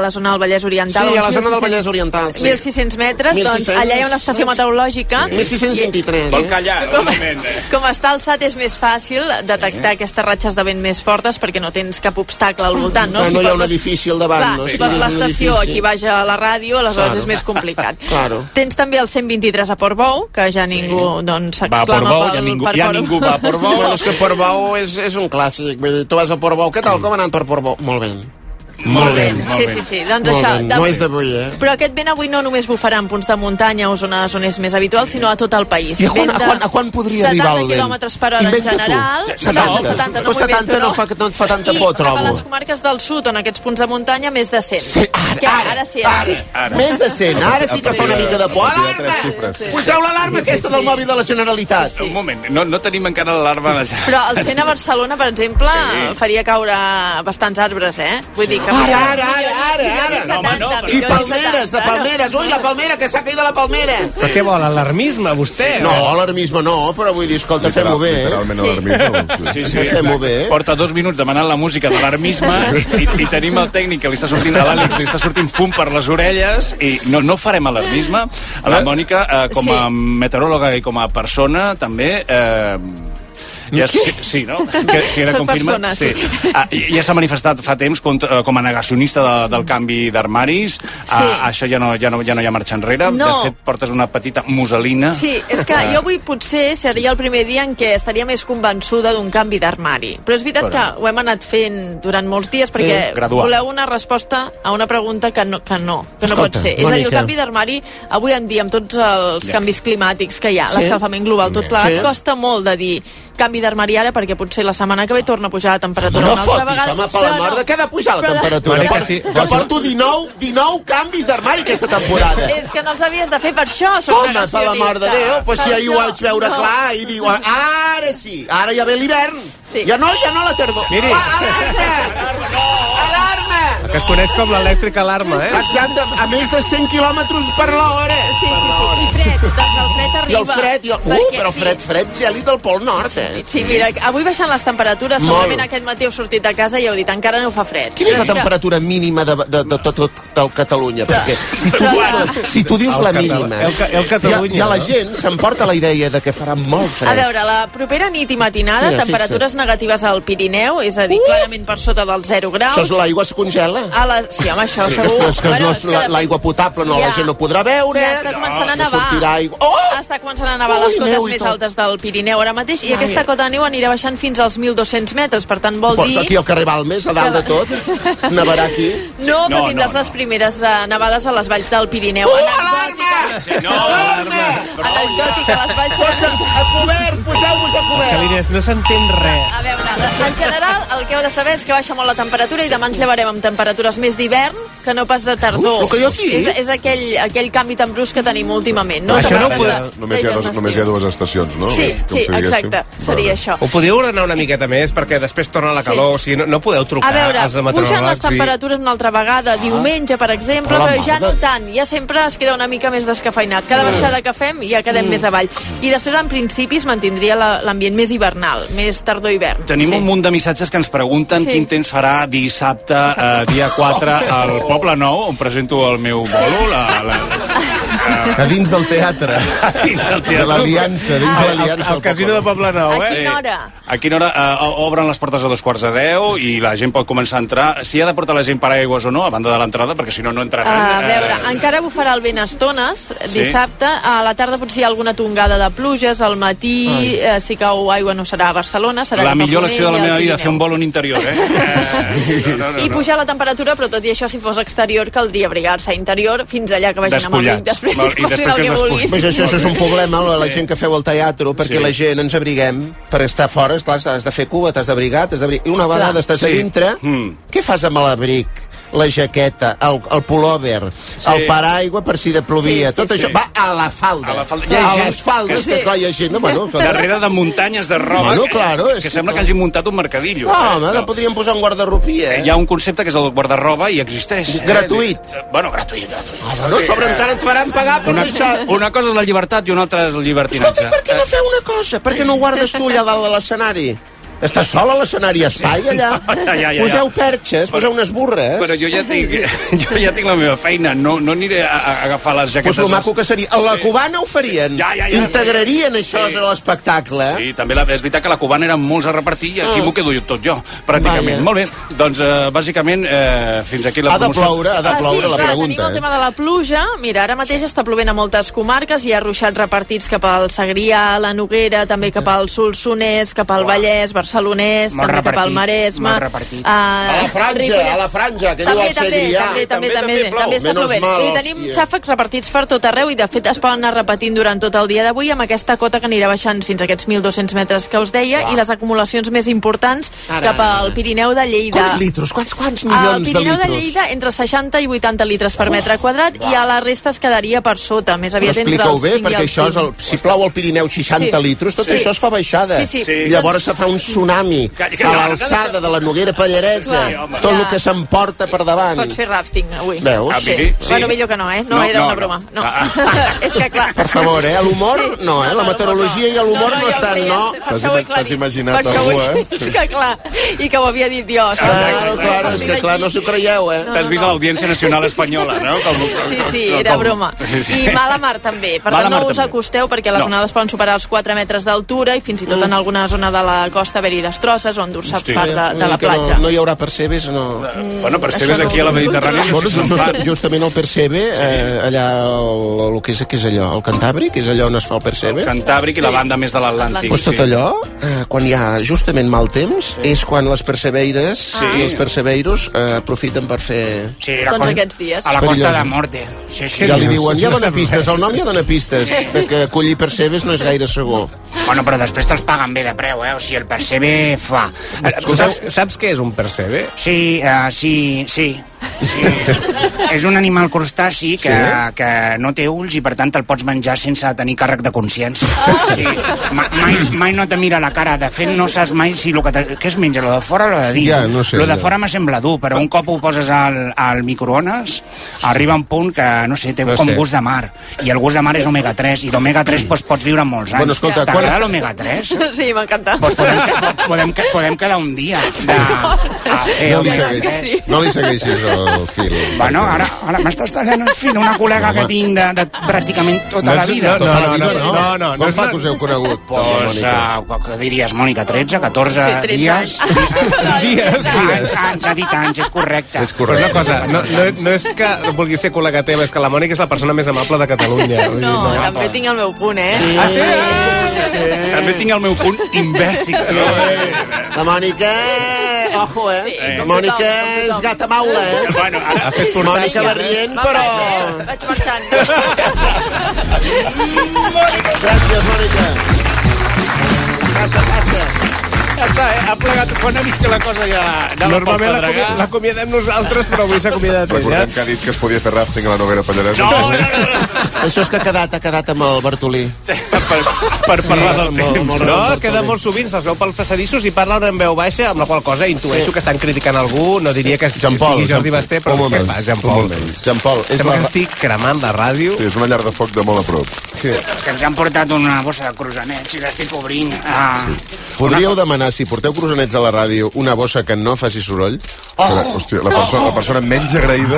[SPEAKER 8] la zona del Vallès Oriental.
[SPEAKER 9] Sí, a la zona del Vallès Oriental. Sí.
[SPEAKER 8] mil sis-cents metres,
[SPEAKER 9] mil
[SPEAKER 8] doncs
[SPEAKER 9] sis-cents.
[SPEAKER 8] allà hi ha una estació meteorològica.
[SPEAKER 9] mil sis-cents vint-i-tres.
[SPEAKER 5] Vol callar,
[SPEAKER 8] Com,
[SPEAKER 5] un moment. Eh?
[SPEAKER 8] com està alçat és més fàcil detectar sí. aquestes ratxes de vent més fortes perquè no tens cap obstacle al voltant, no?
[SPEAKER 9] Però no
[SPEAKER 8] si
[SPEAKER 9] hi ha un
[SPEAKER 8] poses-
[SPEAKER 9] edifici al davant.
[SPEAKER 8] Clar,
[SPEAKER 9] no?
[SPEAKER 8] si
[SPEAKER 9] Sí,
[SPEAKER 8] poses
[SPEAKER 9] és un
[SPEAKER 8] l'estació,
[SPEAKER 9] edifici.
[SPEAKER 8] aquí baix a la ràdio, aleshores
[SPEAKER 9] Claro.
[SPEAKER 8] és més complicat.
[SPEAKER 9] Claro.
[SPEAKER 8] Tens també el cent vint-i-tres a Portbou, que ja ningú doncs,
[SPEAKER 5] Va a
[SPEAKER 8] s'exclama
[SPEAKER 5] Portbou,
[SPEAKER 8] pel,
[SPEAKER 5] ja ningú,
[SPEAKER 8] per
[SPEAKER 5] ja
[SPEAKER 8] Portbou.
[SPEAKER 5] ningú va a Portbou.
[SPEAKER 9] Bueno, és que Portbou és, és un clàssic. Vull dir, tu vas a Portbou. Què tal? Com ha anat per Portbou? Molt bé.
[SPEAKER 5] Molt bé, molt
[SPEAKER 8] Sí,
[SPEAKER 5] bé.
[SPEAKER 8] sí, sí. Doncs
[SPEAKER 9] Molt
[SPEAKER 8] això,
[SPEAKER 9] bé.
[SPEAKER 8] de-
[SPEAKER 9] No és d'avui, eh?
[SPEAKER 8] Però aquest vent avui no només bufarà en punts de muntanya o zones on és més habitual, sinó a tot el país.
[SPEAKER 9] I a quan,
[SPEAKER 8] Vent
[SPEAKER 9] a
[SPEAKER 8] de
[SPEAKER 9] quan, a quan podria arribar el vent?
[SPEAKER 8] setanta quilòmetres per hora en
[SPEAKER 9] Inventa tu.
[SPEAKER 8] general.
[SPEAKER 9] setanta,
[SPEAKER 8] setanta, no
[SPEAKER 9] Però
[SPEAKER 8] m'ho invento,
[SPEAKER 9] setanta no, fa, no et fa tanta
[SPEAKER 8] I
[SPEAKER 9] por,
[SPEAKER 8] cap a
[SPEAKER 9] trobo.
[SPEAKER 8] les comarques del sud, on aquests punts de muntanya, més de cent.
[SPEAKER 9] Sí, ara,
[SPEAKER 8] Que
[SPEAKER 9] ara,
[SPEAKER 8] ara sí, ara,
[SPEAKER 9] ara,
[SPEAKER 8] sí.
[SPEAKER 5] Ara.
[SPEAKER 9] Més de cent. Ara sí que fa una mica de por.
[SPEAKER 1] Hi ha tres
[SPEAKER 9] Alarma!
[SPEAKER 1] xifres.
[SPEAKER 8] Sí.
[SPEAKER 9] Poseu l'alarma aquesta del mòbil de la Generalitat.
[SPEAKER 5] Un moment, no, no tenim encara l'alarma de ja.
[SPEAKER 8] Però el cent a Barcelona, per exemple,
[SPEAKER 5] Sí.
[SPEAKER 8] faria caure bastants arbres, eh? Vull dir que...
[SPEAKER 9] Ara, ara, ara, ara, ara.
[SPEAKER 5] No, home, no, però-
[SPEAKER 9] I palmeres, de palmeres. Ui, la palmera, que s'ha caït de la palmera.
[SPEAKER 6] Però què vol, alarmisme, vostè?
[SPEAKER 9] No, alarmisme no, però vull dir, escolta, fem-ho bé.
[SPEAKER 1] Literalment
[SPEAKER 8] Sí.
[SPEAKER 1] alarmisme.
[SPEAKER 5] Sí, sí,
[SPEAKER 9] Sí, fem-ho bé.
[SPEAKER 5] Porta dos minuts demanant la música d'alarmisme i, i tenim el tècnic que li està sortint, a l'Àlex li està sortint fum per les orelles i no, no farem alarmisme. A la Mònica, eh, com a
[SPEAKER 8] Sí.
[SPEAKER 5] meteoròloga i com a persona, també... Eh, ja, sí, sí, no? Que, que era
[SPEAKER 8] Són
[SPEAKER 5] confirma.
[SPEAKER 8] persones.
[SPEAKER 5] Sí. Ah, ja s'ha manifestat fa temps contra, com a negacionista de, del canvi d'armaris. Ah,
[SPEAKER 8] Sí.
[SPEAKER 5] això ja no, ja, no, ja no hi ha marxa enrere.
[SPEAKER 8] No.
[SPEAKER 5] De fet, portes una petita muselina.
[SPEAKER 8] Sí, és que jo avui potser seria el primer dia en què estaria més convençuda d'un canvi d'armari. Però és veritat que ho hem anat fent durant molts dies perquè
[SPEAKER 5] Eh, gradual.
[SPEAKER 8] voleu una resposta a una pregunta que no, que no, que no
[SPEAKER 9] Escolta,
[SPEAKER 8] pot ser. És a dir, el
[SPEAKER 9] Mònica.
[SPEAKER 8] canvi d'armari, avui en dia, amb tots els
[SPEAKER 5] Ja.
[SPEAKER 8] canvis climàtics que hi ha,
[SPEAKER 9] Sí.
[SPEAKER 8] l'escalfament global, tot plegat,
[SPEAKER 9] Sí.
[SPEAKER 8] costa molt de dir canvi d'armari ara perquè potser la setmana que ve torna a pujar la temperatura
[SPEAKER 9] No
[SPEAKER 8] una altra
[SPEAKER 9] fotis,
[SPEAKER 8] vegada.
[SPEAKER 9] home, per
[SPEAKER 8] Però
[SPEAKER 9] la mort de què ha de pujar la
[SPEAKER 8] Però de-
[SPEAKER 9] temperatura?
[SPEAKER 6] Mònica,
[SPEAKER 9] Porto-
[SPEAKER 6] sí.
[SPEAKER 9] Que porto dinou, dinou canvis d'armari aquesta temporada.
[SPEAKER 8] És que no els havies de fer per això, soc
[SPEAKER 9] Home, per la mort de Déu, doncs si
[SPEAKER 8] Per
[SPEAKER 9] ahir ho
[SPEAKER 8] això,
[SPEAKER 9] vaig veure
[SPEAKER 8] no.
[SPEAKER 9] clar i diu, ara sí, ara ja ve l'hivern.
[SPEAKER 8] Sí.
[SPEAKER 9] Ja no, ja no la tardor.
[SPEAKER 6] Miri.
[SPEAKER 9] Ah, alarma! Alarma!
[SPEAKER 6] Que es coneix com l'elèctrica alarma, eh?
[SPEAKER 9] Exacte, a més de cent quilòmetres per l'hora.
[SPEAKER 8] Sí, sí, sí. I fred, doncs el fred arriba.
[SPEAKER 9] I el fred, i el... Uh,
[SPEAKER 8] Perquè
[SPEAKER 9] però
[SPEAKER 8] sí.
[SPEAKER 9] fred, fred, gèlid del Pol Nord, eh?
[SPEAKER 8] Sí, mira, avui baixant les temperatures,
[SPEAKER 9] Molt.
[SPEAKER 8] segurament aquest matí heu sortit de casa i heu dit, encara no fa fred.
[SPEAKER 9] Quina és la
[SPEAKER 8] Però que-
[SPEAKER 9] temperatura mínima de, de, de, tot, tot el Catalunya? Perquè si tu, dius, si tu dius
[SPEAKER 6] El
[SPEAKER 9] la
[SPEAKER 6] Cata-
[SPEAKER 9] mínima,
[SPEAKER 6] el Ca- el Catalunya,
[SPEAKER 9] ja, ja la
[SPEAKER 6] no?
[SPEAKER 9] gent s'emporta la idea de que farà molt fred.
[SPEAKER 8] A veure, la propera nit i matinada,
[SPEAKER 9] Mira,
[SPEAKER 8] temperatures negatives al Pirineu, és a dir,
[SPEAKER 9] Uh!
[SPEAKER 8] clarament per sota dels zero graus.
[SPEAKER 9] Això és l'aigua es congela.
[SPEAKER 8] A la... Sí, home, això
[SPEAKER 9] Sí,
[SPEAKER 8] segur.
[SPEAKER 9] que, és que
[SPEAKER 8] Bueno,
[SPEAKER 9] no
[SPEAKER 8] és
[SPEAKER 9] és
[SPEAKER 8] que
[SPEAKER 9] la-
[SPEAKER 8] de-
[SPEAKER 9] l'aigua potable, no,
[SPEAKER 8] Ja.
[SPEAKER 9] la gent no podrà veure.
[SPEAKER 8] Ja està començant a
[SPEAKER 9] no
[SPEAKER 8] nevar.
[SPEAKER 9] sortirà aigua. Oh!
[SPEAKER 8] Està començant a nevar a les
[SPEAKER 9] Ui,
[SPEAKER 8] cotes
[SPEAKER 9] neu i
[SPEAKER 8] més
[SPEAKER 9] tot.
[SPEAKER 8] altes del Pirineu ara mateix i aquesta cota de neu anirà baixant fins als mil dos-cents metres, per tant vol
[SPEAKER 9] Pues
[SPEAKER 8] dir...
[SPEAKER 9] aquí al carrer Balmes, a dalt de tot, nevarà aquí.
[SPEAKER 8] No,
[SPEAKER 5] No,
[SPEAKER 8] però tindràs
[SPEAKER 5] no,
[SPEAKER 8] les
[SPEAKER 5] no.
[SPEAKER 8] primeres uh, nevades a les valls del Pirineu.
[SPEAKER 9] Uh,
[SPEAKER 8] Anecdòtica.
[SPEAKER 9] alarma!
[SPEAKER 5] No,
[SPEAKER 9] Alarma!
[SPEAKER 8] Anecdòtica, les valls...
[SPEAKER 9] Tots a, a cobert, poseu-vos a
[SPEAKER 6] Que
[SPEAKER 9] cobert.
[SPEAKER 6] l'Inés no s'entén res.
[SPEAKER 8] A veure, en general, el que heu de saber és que baixa molt la temperatura i demà ens llevarem amb temperatures més d'hivern que no pas de tardor.
[SPEAKER 9] Uf, el que jo aquí.
[SPEAKER 8] És, és aquell, aquell canvi tan brusc que tenim últimament. No?
[SPEAKER 6] Això no ho
[SPEAKER 8] Temperatures
[SPEAKER 6] podem-
[SPEAKER 8] de-
[SPEAKER 1] Només hi, ha dos,
[SPEAKER 8] d'hivern
[SPEAKER 1] només hi ha
[SPEAKER 8] estiu.
[SPEAKER 1] dues estacions, no?
[SPEAKER 8] Sí,
[SPEAKER 1] Com
[SPEAKER 8] sí,
[SPEAKER 1] si diguéssim.
[SPEAKER 8] exacte. Seria això.
[SPEAKER 6] Ho podíeu ordenar una miqueta més perquè després torna la calor,
[SPEAKER 8] Sí.
[SPEAKER 6] o sigui, no, no podeu trucar
[SPEAKER 8] A veure,
[SPEAKER 6] als
[SPEAKER 8] pugen les
[SPEAKER 6] meteoròlegs i...
[SPEAKER 8] temperatures una altra vegada, diumenge, per exemple,
[SPEAKER 9] Però la
[SPEAKER 8] però ja
[SPEAKER 9] mare de-
[SPEAKER 8] no tant, ja sempre es queda una mica més descafeinat. Cada baixada que fem ja quedem més avall. I després, en principi, es mantindria la- l'ambient més hivernal, més tardor-hivern.
[SPEAKER 5] Tenim
[SPEAKER 8] Sí.
[SPEAKER 5] un munt de missatges que ens pregunten
[SPEAKER 8] Sí.
[SPEAKER 5] quin temps farà dissabte, eh, dia quatre, al Poble Nou, on presento el meu bolo, la, la,
[SPEAKER 3] A dins del teatre.
[SPEAKER 5] dins del
[SPEAKER 3] De
[SPEAKER 5] teatre.
[SPEAKER 3] l'Aliança, dins de
[SPEAKER 6] Al, al,
[SPEAKER 3] l'Aliança.
[SPEAKER 6] al casino de Poble Nou,
[SPEAKER 8] A
[SPEAKER 6] eh?
[SPEAKER 8] quina hora?
[SPEAKER 5] A quina hora eh, obren les portes a dos quarts de deu i la gent pot començar a entrar. Si ha de portar la gent paraigües o no, a banda de l'entrada, perquè si no, no entraran.
[SPEAKER 8] A veure,
[SPEAKER 5] Eh,
[SPEAKER 8] encara bufarà el vent a estones,
[SPEAKER 5] Sí.
[SPEAKER 8] dissabte. A la tarda potser hi ha alguna tongada de pluges, al matí eh, si cau aigua no serà a Barcelona, serà
[SPEAKER 5] La
[SPEAKER 8] cap a
[SPEAKER 5] millor
[SPEAKER 8] Ponent
[SPEAKER 5] elecció de la
[SPEAKER 8] i al
[SPEAKER 5] meva vida,
[SPEAKER 8] Pirineu.
[SPEAKER 5] fer un vol en interior, eh? eh no, no,
[SPEAKER 8] I
[SPEAKER 5] no.
[SPEAKER 8] pujar la temperatura, però tot i això, si fos exterior, caldria abrigar-se. A interior, fins allà que vagin amb el
[SPEAKER 5] Despullats.
[SPEAKER 8] ric, després
[SPEAKER 5] Val,
[SPEAKER 8] hi
[SPEAKER 5] i
[SPEAKER 8] posin
[SPEAKER 5] després
[SPEAKER 8] el
[SPEAKER 5] que
[SPEAKER 8] que
[SPEAKER 5] es
[SPEAKER 8] vulguis.
[SPEAKER 9] Pues això, això és un problema, la, la gent que feu al teatre, perquè
[SPEAKER 5] Sí.
[SPEAKER 9] la gent ens abriguem per estar fora, esclar, has de fer cua, t'has d'abrigar, t'has d'abrigar. I una vegada
[SPEAKER 8] Clar.
[SPEAKER 9] estàs
[SPEAKER 5] Sí.
[SPEAKER 9] a dintre,
[SPEAKER 5] Mm.
[SPEAKER 9] què fas amb l'abric? La jaqueta, el, el pullover,
[SPEAKER 5] Sí.
[SPEAKER 9] el paraigua per si de plovia,
[SPEAKER 8] Sí, sí,
[SPEAKER 9] tot
[SPEAKER 8] sí.
[SPEAKER 9] això va a la falda.
[SPEAKER 5] A la falda. Hi ha
[SPEAKER 9] a
[SPEAKER 5] gent
[SPEAKER 9] les faldes,
[SPEAKER 8] que-
[SPEAKER 9] que
[SPEAKER 8] Sí.
[SPEAKER 9] clar, hi ha gent... No, bueno, clar.
[SPEAKER 5] Darrere de muntanyes de roba,
[SPEAKER 9] Bueno,
[SPEAKER 5] que-
[SPEAKER 9] claro,
[SPEAKER 5] que,
[SPEAKER 9] és que
[SPEAKER 5] sembla que
[SPEAKER 9] clar.
[SPEAKER 5] hagin muntat un mercadillo.
[SPEAKER 9] No,
[SPEAKER 5] eh?
[SPEAKER 9] home, no. podríem posar un guardarropia, eh?
[SPEAKER 5] Hi ha un concepte que és el guardarroba i existeix. Eh?
[SPEAKER 9] Gratuït.
[SPEAKER 5] Eh, Bueno, gratuït, gratuït.
[SPEAKER 9] Ah, bueno, sobre encara et faran pagar per
[SPEAKER 5] Una,
[SPEAKER 9] deixar...
[SPEAKER 5] una cosa és la llibertat i una altra és el llibertinatge.
[SPEAKER 9] Escolta, per què no feu una cosa? Per què no ho guardes tu allà dalt de l'escenari? Està sol a l'escenari, espai allà?
[SPEAKER 5] Ja, ja, ja, ja.
[SPEAKER 9] Poseu perxes, poseu unes burres.
[SPEAKER 5] Però jo ja tinc, jo ja tinc la meva feina, no, no aniré a, a agafar les jaquetes...
[SPEAKER 9] Pues lo maco que seria. A la cubana ho farien.
[SPEAKER 5] Sí. Ja, ja, ja.
[SPEAKER 9] Integrarien això
[SPEAKER 5] Sí.
[SPEAKER 9] a l'espectacle.
[SPEAKER 5] Sí, també la, és veritat que la cubana eren molts a repartir i aquí
[SPEAKER 9] Ah.
[SPEAKER 5] m'ho quedo tot jo, pràcticament.
[SPEAKER 9] Vaja.
[SPEAKER 5] Molt bé, doncs eh, bàsicament eh, fins aquí la
[SPEAKER 9] Ha de
[SPEAKER 5] promoció.
[SPEAKER 9] ploure, ha de
[SPEAKER 8] Ah,
[SPEAKER 9] ploure
[SPEAKER 8] sí,
[SPEAKER 9] la
[SPEAKER 8] clar,
[SPEAKER 9] pregunta.
[SPEAKER 8] tenim el
[SPEAKER 9] eh?
[SPEAKER 8] tema de la pluja. Mira, ara mateix està plovent a moltes comarques, hi ha ruixats repartits cap al Segrià, la Noguera, també cap al Solsonès, cap al Vallès, Barcelonès,
[SPEAKER 7] Molt
[SPEAKER 8] també cap al
[SPEAKER 7] repartit,
[SPEAKER 8] Maresme.
[SPEAKER 7] molt repartit.
[SPEAKER 8] Uh,
[SPEAKER 9] A la franja, a la franja, que diu
[SPEAKER 8] també,
[SPEAKER 9] el
[SPEAKER 8] també,
[SPEAKER 9] Segrià.
[SPEAKER 8] també, també,
[SPEAKER 5] També,
[SPEAKER 8] també,
[SPEAKER 5] també plou.
[SPEAKER 8] també està
[SPEAKER 9] Menos
[SPEAKER 8] plovent.
[SPEAKER 9] mal,
[SPEAKER 8] I tenim
[SPEAKER 9] hòstia.
[SPEAKER 8] xàfecs repartits per tot arreu i de fet es poden anar repetint durant tot el dia d'avui amb aquesta cota que anirà baixant fins a aquests mil dos-cents metres que us deia
[SPEAKER 5] Clar.
[SPEAKER 8] i les acumulacions més importants
[SPEAKER 9] Ara,
[SPEAKER 8] cap al Pirineu de Lleida.
[SPEAKER 9] Quants litros? Quants, quants
[SPEAKER 8] Al
[SPEAKER 9] milions de
[SPEAKER 8] Pirineu de
[SPEAKER 9] litros?
[SPEAKER 8] Lleida entre seixanta i vuitanta litres per metre quadrat i a la resta es quedaria per sota, més
[SPEAKER 9] Però
[SPEAKER 8] aviat entre
[SPEAKER 9] explica-ho
[SPEAKER 8] els
[SPEAKER 9] bé,
[SPEAKER 8] cinc i
[SPEAKER 9] perquè
[SPEAKER 8] els
[SPEAKER 9] això és el,
[SPEAKER 8] vint.
[SPEAKER 9] si plou al Pirineu seixanta
[SPEAKER 8] Sí.
[SPEAKER 9] litros, tot
[SPEAKER 8] Sí.
[SPEAKER 9] això es fa baixada.
[SPEAKER 8] Sí, sí.
[SPEAKER 9] I llavors se fa un tsunami
[SPEAKER 5] Que- que-
[SPEAKER 9] a
[SPEAKER 5] que-
[SPEAKER 9] l'alçada de la Noguera Pallaresa.
[SPEAKER 8] Clar, home.
[SPEAKER 9] Tot el
[SPEAKER 8] Ja.
[SPEAKER 9] que s'emporta per davant.
[SPEAKER 8] Pots fer rafting avui.
[SPEAKER 9] Veus?
[SPEAKER 5] Ah,
[SPEAKER 8] Sí.
[SPEAKER 5] miri, sí.
[SPEAKER 8] Bueno, millor que no, eh? No,
[SPEAKER 5] No,
[SPEAKER 8] era
[SPEAKER 5] no,
[SPEAKER 8] una
[SPEAKER 5] no.
[SPEAKER 8] broma. No.
[SPEAKER 5] Ah.
[SPEAKER 8] És que clar...
[SPEAKER 9] Per favor, eh? L'humor,
[SPEAKER 8] Sí.
[SPEAKER 9] no, eh? La meteorologia i l'humor no,
[SPEAKER 8] ja ho
[SPEAKER 9] estan,
[SPEAKER 8] sé,
[SPEAKER 9] no.
[SPEAKER 8] ja ho sé, per
[SPEAKER 3] T'has
[SPEAKER 8] això ho he
[SPEAKER 3] ima- t'has
[SPEAKER 8] aclarit.
[SPEAKER 3] imaginat
[SPEAKER 8] Per això ho he-
[SPEAKER 3] algú, eh?
[SPEAKER 8] És que clar, i que ho havia dit jo. això.
[SPEAKER 9] Claro, claro, és que clar, no s'ho creieu, eh?
[SPEAKER 5] T'has vist a l'Audiència Nacional Espanyola, no? Com,
[SPEAKER 8] Sí, sí,
[SPEAKER 5] com-
[SPEAKER 8] era
[SPEAKER 5] com-
[SPEAKER 8] broma.
[SPEAKER 5] Sí, sí.
[SPEAKER 8] I mala mar també. Per
[SPEAKER 5] Mala
[SPEAKER 8] tant, no
[SPEAKER 5] mar
[SPEAKER 8] us
[SPEAKER 5] també.
[SPEAKER 8] acosteu perquè les
[SPEAKER 5] No.
[SPEAKER 8] onades poden superar els quatre metres d'altura i fins i tot en alguna zona de la costa haver-hi destrosses o endur-se
[SPEAKER 5] Hosti.
[SPEAKER 8] part de, de la
[SPEAKER 9] Que no,
[SPEAKER 8] platja.
[SPEAKER 9] no hi haurà percebes, no.
[SPEAKER 5] Bueno, percebes
[SPEAKER 8] això no-
[SPEAKER 5] aquí a la Mediterrània, no
[SPEAKER 9] Bueno,
[SPEAKER 5] sé si
[SPEAKER 9] just,
[SPEAKER 5] se'n fan.
[SPEAKER 9] just, justament el Percebe, eh, allà, el, el que és, què és allò? El Cantàbric? És allò on es fa el Percebe?
[SPEAKER 5] Cantàbric i la banda més de l'Atlàntic.
[SPEAKER 9] Pues tot allò, eh, quan hi ha justament mal temps, és quan les percebeires
[SPEAKER 5] Sí.
[SPEAKER 9] i els percebeiros eh, aprofiten per fer...
[SPEAKER 7] Sí, la
[SPEAKER 8] Doncs
[SPEAKER 7] costa-
[SPEAKER 8] aquests dies.
[SPEAKER 7] A la Costa
[SPEAKER 9] Perillosa.
[SPEAKER 7] de Morte. Sí, sí.
[SPEAKER 9] Ja li diuen, ja dona pistes, el nom ja dona pistes, de que collir percebes no és gaire segur.
[SPEAKER 7] Bueno, però després te'ls paguen bé de preu, eh? O sigui, el percebe fa...
[SPEAKER 6] Saps, saps què és un percebe?
[SPEAKER 7] Sí, uh, sí, sí. Sí. És un animal crustaci que,
[SPEAKER 9] Sí?
[SPEAKER 7] que no té ulls i per tant te'l pots menjar sense tenir càrrec de consciència. Sí. Ma, mai, mai no te mira la cara. De fet, no saps mai si lo que, te, què es menja, lo de fora o lo de dins.
[SPEAKER 9] Ja, no sé,
[SPEAKER 7] lo de
[SPEAKER 9] ja.
[SPEAKER 7] fora me sembla dur, però un cop ho poses al, al microones arriba un punt que, no sé, té
[SPEAKER 6] No
[SPEAKER 7] com
[SPEAKER 6] sé.
[SPEAKER 7] gust de mar. I el gust de mar és omega tres i l'omega tres doncs, pots viure molts anys.
[SPEAKER 9] Bueno, escolta,
[SPEAKER 7] T'agrada
[SPEAKER 9] quan-
[SPEAKER 7] l'omega tres?
[SPEAKER 8] Sí, m'encanta.
[SPEAKER 7] Doncs podem, podem, podem quedar un dia de, a fer
[SPEAKER 9] No li,
[SPEAKER 7] omega
[SPEAKER 8] que
[SPEAKER 9] segueixis,
[SPEAKER 7] tres.
[SPEAKER 8] sí.
[SPEAKER 9] no li segueixis el fil.
[SPEAKER 7] Bueno, ara, ara m'estàs tallant el fil, una col·lega que tinc de, de pràcticament tota
[SPEAKER 6] No
[SPEAKER 7] la
[SPEAKER 6] ets-
[SPEAKER 7] vida.
[SPEAKER 6] no,
[SPEAKER 9] Tota la
[SPEAKER 6] no,
[SPEAKER 9] vida,
[SPEAKER 6] no,
[SPEAKER 9] no?
[SPEAKER 6] no, no, no
[SPEAKER 9] Com
[SPEAKER 6] és
[SPEAKER 9] fa
[SPEAKER 6] una-
[SPEAKER 9] que us heu conegut?
[SPEAKER 7] Pues,
[SPEAKER 9] Mònica?
[SPEAKER 7] uh, què diries, Mònica? tretze, catorze
[SPEAKER 8] Sí, tretze
[SPEAKER 7] dies?
[SPEAKER 8] anys.
[SPEAKER 6] Dies,
[SPEAKER 7] Anys, anys, ha dit anys, és correcte.
[SPEAKER 9] És
[SPEAKER 6] Però
[SPEAKER 9] correcte.
[SPEAKER 6] una cosa, no, no, no és que vulgui ser col·lega teva, és que la Mònica és la persona més amable de Catalunya. Vull dir,
[SPEAKER 8] No, també tinc el meu punt, eh?
[SPEAKER 6] Ah, sí? Ah,
[SPEAKER 5] També tinc el meu punt imbècil.
[SPEAKER 9] La Mònica, ojo, eh?
[SPEAKER 8] Sí,
[SPEAKER 9] La
[SPEAKER 8] com
[SPEAKER 9] Mònica
[SPEAKER 8] tothom, com
[SPEAKER 9] és
[SPEAKER 8] tothom.
[SPEAKER 9] gata maula, eh?
[SPEAKER 5] Bueno, ara...
[SPEAKER 6] Ha fet portar...
[SPEAKER 9] Mònica Barrient, però...
[SPEAKER 8] Va, vaig marxant.
[SPEAKER 9] Gràcies, Mònica. Passa, passa.
[SPEAKER 5] Ja està, eh? Ha plegat. Quan ha vist que la cosa ja anava pel
[SPEAKER 6] Normalment l'acomi-
[SPEAKER 5] pedregar...
[SPEAKER 6] l'acomiadem nosaltres, però avui s'ha acomiadat ella.
[SPEAKER 1] Recordem que ha dit que es podia fer rafting a la Noguera Pallaresa.
[SPEAKER 5] No, no, no, no.
[SPEAKER 9] Això és que ha quedat, ha quedat amb el Bartolí.
[SPEAKER 5] Per, per parlar del
[SPEAKER 9] amb el-
[SPEAKER 5] temps.
[SPEAKER 9] amb el-
[SPEAKER 6] No, queda molt sovint, se'ls veu pels passadissos i parlen en veu baixa, amb la qual cosa intueixo
[SPEAKER 9] Sí.
[SPEAKER 6] que estan criticant algú, no diria que
[SPEAKER 9] Jean Paul,
[SPEAKER 6] sigui Jordi
[SPEAKER 9] Jean-
[SPEAKER 6] Basté, però
[SPEAKER 9] un
[SPEAKER 6] què
[SPEAKER 9] moment,
[SPEAKER 6] fa, Jean
[SPEAKER 9] un
[SPEAKER 6] Paul?
[SPEAKER 9] moment. Jean Paul, és
[SPEAKER 6] Sembla
[SPEAKER 9] la...
[SPEAKER 6] que estic cremant la ràdio.
[SPEAKER 1] Sí, és una llar de foc de molt a prop.
[SPEAKER 6] Sí.
[SPEAKER 7] Que ens han portat una bossa de croissants i l'estic obrint. Ah.
[SPEAKER 9] Podríeu demanar, si porteu croissants a la ràdio, una bossa que no faci soroll?
[SPEAKER 1] Oh. Hòstia, la persona, la persona menys agraïda...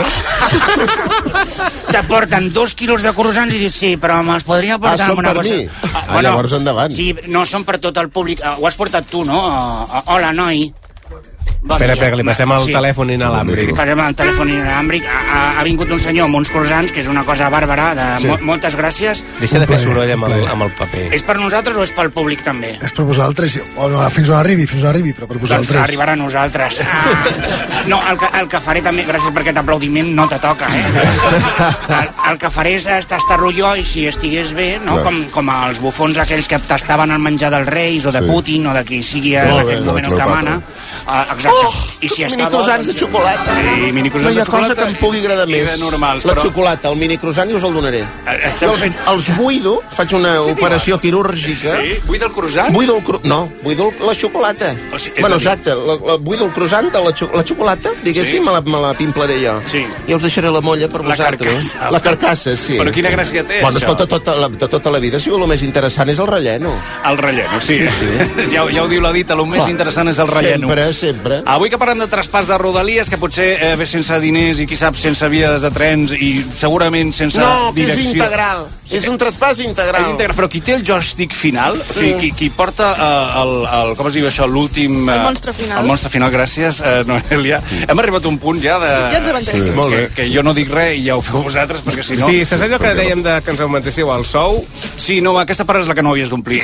[SPEAKER 7] Te porten dos quilos de croissants i dius, sí, però me'ls podria
[SPEAKER 9] Ah,
[SPEAKER 7] portar
[SPEAKER 9] són
[SPEAKER 7] amb una
[SPEAKER 9] per
[SPEAKER 7] bossa...
[SPEAKER 9] mi? Ah, llavors endavant.
[SPEAKER 7] Sí, no, són per tot el públic. Uh, ho has portat tu, no? Uh, hola, noi. Bon
[SPEAKER 6] Espera,
[SPEAKER 7] dia.
[SPEAKER 6] espera, que li passem el
[SPEAKER 7] Sí.
[SPEAKER 6] telèfon inalàmbric.
[SPEAKER 7] Li passem el telèfon inalàmbric. Ha, ha, ha vingut un senyor amb uns croissants, que és una cosa bàrbara. De,
[SPEAKER 6] Sí.
[SPEAKER 7] mo moltes gràcies.
[SPEAKER 6] Deixa de fer soroll amb el, amb el paper.
[SPEAKER 7] És per nosaltres o és pel públic també?
[SPEAKER 10] És per vosaltres, o no, fins on arribi, fins on arribi, però per
[SPEAKER 7] Doncs
[SPEAKER 10] vosaltres.
[SPEAKER 7] arribarà a nosaltres. Ah, no, el que, el que faré també, gràcies per aquest aplaudiment, no te toca, eh? El, el que faré és tastar-lo jo i si estigués bé, no?
[SPEAKER 1] Clar.
[SPEAKER 7] Com, com els bufons aquells que tastaven el menjar dels reis o de
[SPEAKER 1] Sí.
[SPEAKER 7] Putin o de qui sigui en
[SPEAKER 1] Molt bé,
[SPEAKER 7] aquest
[SPEAKER 1] de
[SPEAKER 7] moment el que
[SPEAKER 1] Cleopatra.
[SPEAKER 7] mana. Uh, exacte.
[SPEAKER 9] Oh,
[SPEAKER 7] I si està bo,
[SPEAKER 9] minicroissants de
[SPEAKER 7] doncs-
[SPEAKER 9] xocolata.
[SPEAKER 5] Sí, minicroissants
[SPEAKER 9] no hi ha
[SPEAKER 5] de xocolata
[SPEAKER 9] cosa que em pugui agradar
[SPEAKER 5] i
[SPEAKER 9] més.
[SPEAKER 5] de normals,
[SPEAKER 9] la
[SPEAKER 5] però-
[SPEAKER 9] xocolata, el minicroissant, i us el donaré.
[SPEAKER 5] Estem
[SPEAKER 9] Jo els,
[SPEAKER 5] fent-
[SPEAKER 9] els buido, faig una operació quirúrgica.
[SPEAKER 5] Sí? Buida el croissant?
[SPEAKER 9] Buido el cru... No, buido la xocolata.
[SPEAKER 5] O sigui, és
[SPEAKER 9] bueno,
[SPEAKER 5] a dir-
[SPEAKER 9] exacte, la, la, buido el croissant de la, xo la xocolata, diguéssim,
[SPEAKER 5] Sí.
[SPEAKER 9] me, la, me la pimplaré jo.
[SPEAKER 5] Sí.
[SPEAKER 9] I us deixaré la molla per
[SPEAKER 5] La
[SPEAKER 9] vosaltres.
[SPEAKER 5] carcassa.
[SPEAKER 9] La carcassa, sí.
[SPEAKER 5] Però quina gràcia té,
[SPEAKER 9] bueno,
[SPEAKER 5] això?
[SPEAKER 9] escolta, tota la, de tota la vida, si el més interessant és el relleno.
[SPEAKER 5] El relleno, sí.
[SPEAKER 9] Sí, sí.
[SPEAKER 5] Ja, ja ho diu la dita, el més
[SPEAKER 9] Clar.
[SPEAKER 5] interessant és el relleno.
[SPEAKER 9] Sempre, sempre.
[SPEAKER 5] Avui que parlem de traspàs de Rodalies, que potser eh, ve sense diners i qui sap sense vies de trens i segurament sense
[SPEAKER 9] No, que
[SPEAKER 5] direcció.
[SPEAKER 9] és integral. És un traspàs integral.
[SPEAKER 5] És integral, però qui té el joystick final, sí.
[SPEAKER 9] Sí.
[SPEAKER 5] qui, qui porta eh, el, el, com es diu això, l'últim...
[SPEAKER 8] El
[SPEAKER 5] eh,
[SPEAKER 8] monstre final.
[SPEAKER 5] El monstre final, gràcies, eh, Noelia. Hem arribat a un punt ja de...
[SPEAKER 8] Ja ens hem entès.
[SPEAKER 5] Sí,
[SPEAKER 9] Molt bé.
[SPEAKER 5] que, que jo no dic res i ja ho feu vosaltres, perquè si no...
[SPEAKER 6] Sí, saps allò que dèiem de que ens augmentéssiu el sou?
[SPEAKER 5] Sí, no, aquesta part és la que no havies d'omplir.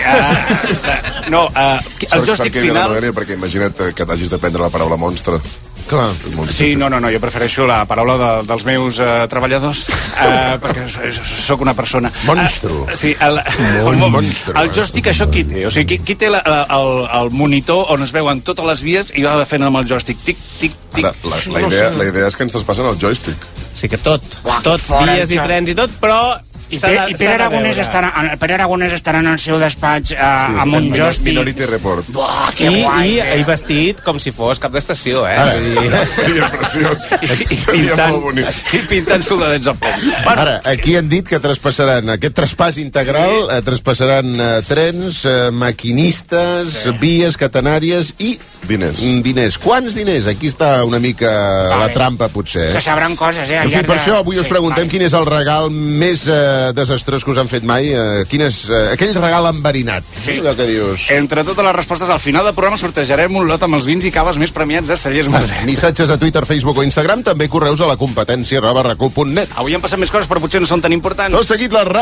[SPEAKER 5] Uh, no, uh, el joystick final...
[SPEAKER 1] Perquè imagina't que t'hagis de prendre la paraula monstre.
[SPEAKER 9] Clar.
[SPEAKER 5] Sí, no, no, no, jo prefereixo la paraula de, dels meus uh, treballadors, uh, perquè sóc una persona...
[SPEAKER 9] Monstro.
[SPEAKER 5] Uh, sí, el,
[SPEAKER 1] Mon-
[SPEAKER 5] el,
[SPEAKER 1] monstro,
[SPEAKER 5] el joystick, això qui té? O sigui, qui, qui té la, la, el, el monitor on es veuen totes les vies i va fent amb el joystick, tic, tic, tic...
[SPEAKER 1] La, la, la, idea, la idea és que ens traspassen el joystick.
[SPEAKER 6] Sí que tot.
[SPEAKER 7] Uah,
[SPEAKER 6] tot,
[SPEAKER 7] que fort,
[SPEAKER 6] vies i
[SPEAKER 7] això.
[SPEAKER 6] trens i tot, però...
[SPEAKER 7] I,
[SPEAKER 6] s'ha
[SPEAKER 7] Pe
[SPEAKER 6] de-
[SPEAKER 7] i
[SPEAKER 6] s'ha
[SPEAKER 7] Pere
[SPEAKER 6] de
[SPEAKER 7] Aragonès
[SPEAKER 6] veure.
[SPEAKER 7] estarà, el Pere Aragonès estarà en el seu despatx uh, sí, amb un joystick.
[SPEAKER 1] Minority Report.
[SPEAKER 7] Buah, que
[SPEAKER 6] I,
[SPEAKER 7] guai,
[SPEAKER 6] i,
[SPEAKER 7] eh?
[SPEAKER 6] i vestit com si fos cap d'estació, eh?
[SPEAKER 9] Ara.
[SPEAKER 6] Vull dir,
[SPEAKER 1] Seria preciós.
[SPEAKER 5] I, i,
[SPEAKER 1] Seria
[SPEAKER 5] pintant,
[SPEAKER 1] molt bonic.
[SPEAKER 5] i pintant soldadets a poc.
[SPEAKER 9] Ara, aquí han dit que traspassaran aquest traspàs integral, sí. eh, traspassaran eh, trens, eh, maquinistes, sí. vies catenàries i
[SPEAKER 1] Diners.
[SPEAKER 9] mm, diners. Quants diners? Aquí està una mica
[SPEAKER 7] Vale.
[SPEAKER 9] la trampa, potser.
[SPEAKER 7] Se
[SPEAKER 9] Eh?
[SPEAKER 7] sabran coses, eh? al
[SPEAKER 9] En fi,
[SPEAKER 7] llarg
[SPEAKER 9] per
[SPEAKER 7] de-
[SPEAKER 9] això avui us
[SPEAKER 7] Sí,
[SPEAKER 9] preguntem
[SPEAKER 7] vale.
[SPEAKER 9] quin és el regal més eh, desastrós que us han fet mai. Eh, quin és eh, aquell regal enverinat?
[SPEAKER 7] Sí.
[SPEAKER 9] Allò que dius...
[SPEAKER 5] Entre totes les respostes, al final del programa sortejarem un lot amb els vins i caves més premiats de Cellers Maset.
[SPEAKER 9] Missatges a Twitter, Facebook o Instagram, també correus a la competència arroba rac u punt net.
[SPEAKER 5] Avui han passat més coses, però potser no són tan importants.
[SPEAKER 9] Tot seguit la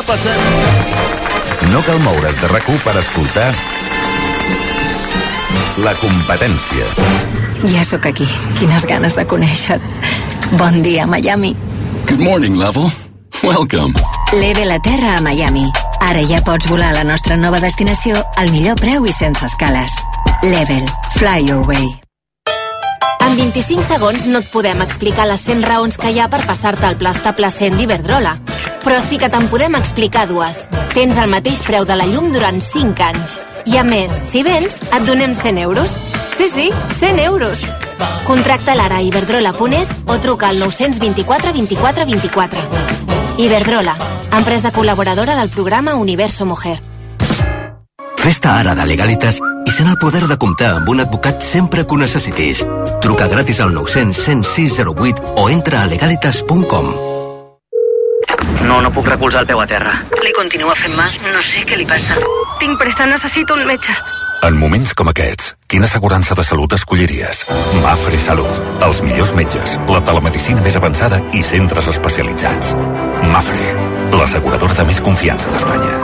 [SPEAKER 9] repassem.
[SPEAKER 2] No cal moure's de RAC u per escoltar La competència.
[SPEAKER 11] Ja sóc aquí. Quines ganes de conèixer-te. Bon dia, Miami.
[SPEAKER 12] Good morning, Level. Welcome.
[SPEAKER 11] Leve la Terra a Miami. Ara ja pots volar a la nostra nova destinació al millor preu i sense escales. Level. Fly your way.
[SPEAKER 13] En vint-i-cinc segons no et podem explicar les cent raons que hi ha per passar-te el pla estable cent d'Iberdrola. Però sí que te'n podem explicar dues. Tens el mateix preu de la llum durant cinc anys. I a més, si vens, et donem cent euros. Sí, sí, cent euros. Contracta l'ara a iberdrola punt es o truca al nou dos quatre, vint-i-quatre, vint-i-quatre. Iberdrola, empresa col·laboradora del programa Universo Mujer.
[SPEAKER 14] Fes-te ara de Legalitas i sent el poder de comptar amb un advocat sempre que ho necessitis. Truca gratis al nou cents, cent sis zero vuit o entra a legalitas punt com.
[SPEAKER 15] No, no puc recolzar el peu a terra.
[SPEAKER 16] Li continua fent mal? No sé què li passa. Tinc pressa, necessito un metge.
[SPEAKER 17] En moments com aquests, quina assegurança de salut escolliries? Mafre Salut. Els millors metges, la telemedicina més avançada i centres especialitzats. Mafre, l'asseguradora de més confiança d'Espanya.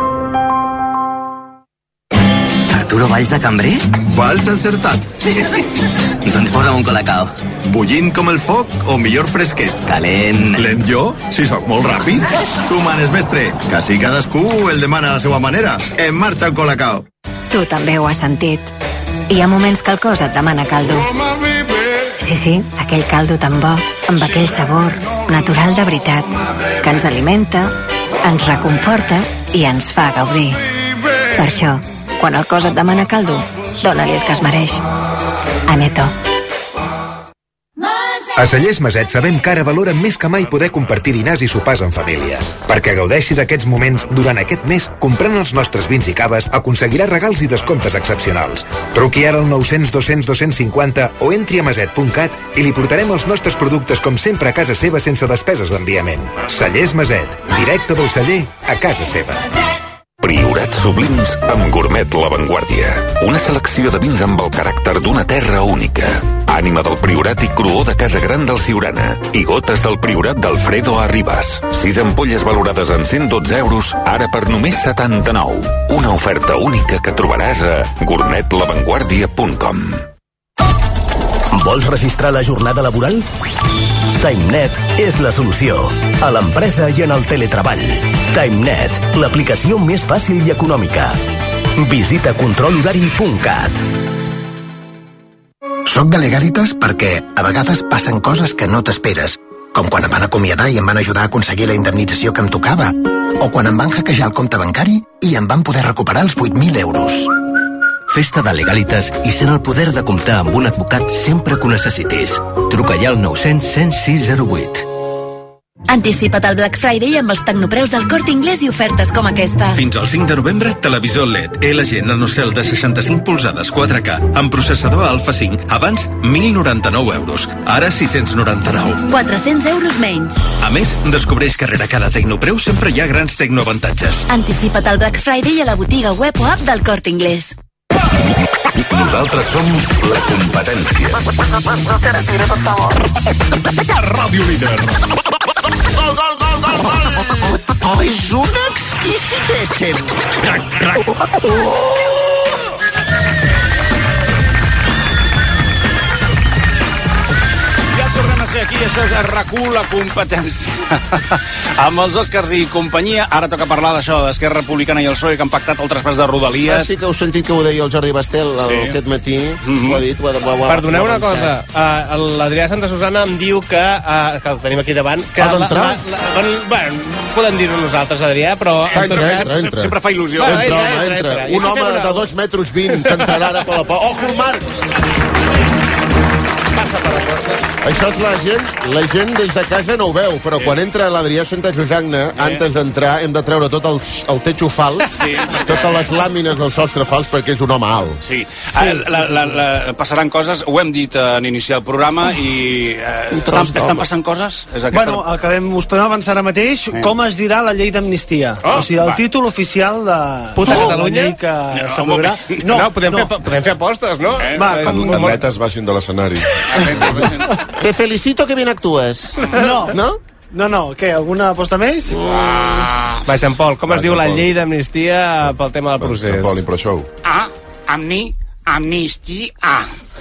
[SPEAKER 14] Arturo Valls de cambrer?
[SPEAKER 18] Valls encertat.
[SPEAKER 14] Doncs posa'm un colacao.
[SPEAKER 18] Bullint com el foc o millor fresquet?
[SPEAKER 14] Calent.
[SPEAKER 18] Lent jo? Si sóc molt ràpid. Tu manes, mestre. Quasi cadascú el demana a la seva manera. En marxa un colacao.
[SPEAKER 11] Tu també ho has sentit. Hi ha moments que el cos et demana caldo. Sí, sí, aquell caldo tan bo, amb aquell sabor, natural de veritat, que ens alimenta, ens reconforta i ens fa gaudir. Per això, quan el cos et demana caldo, dóna-li el que es mereix. Aneto.
[SPEAKER 19] A Cellers Maset sabem que ara valoren més que mai poder compartir dinars i sopars en família. Perquè gaudeixi d'aquests moments durant aquest mes, comprant els nostres vins i caves, aconseguirà regals i descomptes excepcionals. Truqui ara al nou cents, dos-cents, dos-cents cinquanta o entri a maset punt cat i li portarem els nostres productes com sempre a casa seva sense despeses d'enviament. Cellers Maset, directe del celler a casa seva.
[SPEAKER 17] Priorats sublims amb Gourmet La Vanguardia. Una selecció de vins amb el caràcter d'una terra única. Ànima del Priorat i Cruó de Casa Gran del Siurana. I gotes del Priorat d'Alfredo Arribas. Sis ampolles valorades en cent dotze euros, ara per només setanta-nou. Una oferta única que trobaràs a gourmet la vanguardia punt com.
[SPEAKER 20] Vols registrar la jornada laboral? TimeNet és la solució. A l'empresa i en el teletreball. TimeNet, l'aplicació més fàcil i econòmica. Visita control horari punt cat.
[SPEAKER 21] Soc de Legalitas perquè a vegades passen coses que no t'esperes, com quan em van acomiadar i em van ajudar a aconseguir la indemnització que em tocava, o quan em van hackejar el compte bancari i em van poder recuperar els vuit mil euros.
[SPEAKER 14] Festa de Legalitas i sent el poder de comptar amb un advocat sempre que ho necessitis. Truca ja al nou cents, cent sis zero vuit.
[SPEAKER 22] Anticipa't al Black Friday amb els tecnopreus del Corte Inglés i ofertes com aquesta.
[SPEAKER 23] Fins al cinc de novembre, televisor L E D L G NanoCell de seixanta-cinc polzades quatre K amb processador Alpha cinc. Abans, mil noranta-nou euros. Ara, sis-cents noranta-nou.
[SPEAKER 22] quatre-cents euros menys.
[SPEAKER 23] A més, descobreix que rere cada tecnopreu sempre hi ha grans tecnoavantatges.
[SPEAKER 22] Anticipa't al Black Friday a la botiga web o app del Corte Inglés.
[SPEAKER 2] Nosaltres som la competència. Ràdio Líder.
[SPEAKER 3] Gol, gol, gol, gol, gol! Oh, és un exquisitéssim!
[SPEAKER 5] Ja tornem a ser aquí, això és RAC1, la competència. Amb els Oscars i companyia, ara toca parlar d'això, d'Esquerra Republicana i el P S O E, que han pactat el traspàs de Rodalies.
[SPEAKER 3] Ah, sí que heu sentit que ho deia el Jordi Bastel el, sí. aquest matí. Mm-hmm. Ho ha dit. Ho ha, ho ha,
[SPEAKER 6] Perdoneu una cosa, uh, l'Adrià Santa Susana em diu que, uh, que el tenim aquí davant, que
[SPEAKER 3] ha d'entrar?
[SPEAKER 6] La, la, la, bueno, podem dir-ho nosaltres, Adrià, però
[SPEAKER 3] en tot
[SPEAKER 6] entra,
[SPEAKER 3] cas,
[SPEAKER 6] entra, entra.
[SPEAKER 5] sempre fa il·lusió.
[SPEAKER 3] Va, entra, entra, entra, entra. entra. Un home de dos metres vint que entrarà ara per la porta. Ojo, el Marc!
[SPEAKER 6] Passa per la porta.
[SPEAKER 3] Això és la gent, la gent des de casa no ho veu, però quan entra l'Adrià Santa Susana, antes d'entrar hem de treure tot el, el techo fals, sí, totes les làmines del sostre fals, perquè és un home alt.
[SPEAKER 5] Sí, sí, la, la, la, passaran coses, ho hem dit en iniciar el programa, i eh, estan, estan passant coses? És aquesta...
[SPEAKER 24] Bueno, acabem, us podem avançar ara mateix sí. com es dirà la llei d'amnistia.
[SPEAKER 5] Oh,
[SPEAKER 24] o sigui, el
[SPEAKER 5] va.
[SPEAKER 24] títol oficial de
[SPEAKER 6] Puta
[SPEAKER 24] oh,
[SPEAKER 6] Catalunya?
[SPEAKER 24] la llei que
[SPEAKER 5] no,
[SPEAKER 24] s'aprovarà.
[SPEAKER 6] No, no, podem, no. Fer, podem fer apostes, no?
[SPEAKER 5] Eh?
[SPEAKER 24] Va, com...
[SPEAKER 1] Tandetes baixin de l'escenari.
[SPEAKER 3] Te felicito que bien actúes.
[SPEAKER 24] No.
[SPEAKER 3] No?
[SPEAKER 24] No, no, què, alguna aposta més?
[SPEAKER 5] Ah.
[SPEAKER 6] Va, Sant Pol, com
[SPEAKER 1] Va,
[SPEAKER 6] es diu
[SPEAKER 1] Sant
[SPEAKER 6] la
[SPEAKER 1] Pol.
[SPEAKER 6] llei d'amnistia pel tema del procés?
[SPEAKER 1] Sant Pol, Impro Show.
[SPEAKER 7] Ah, amni, amnistia.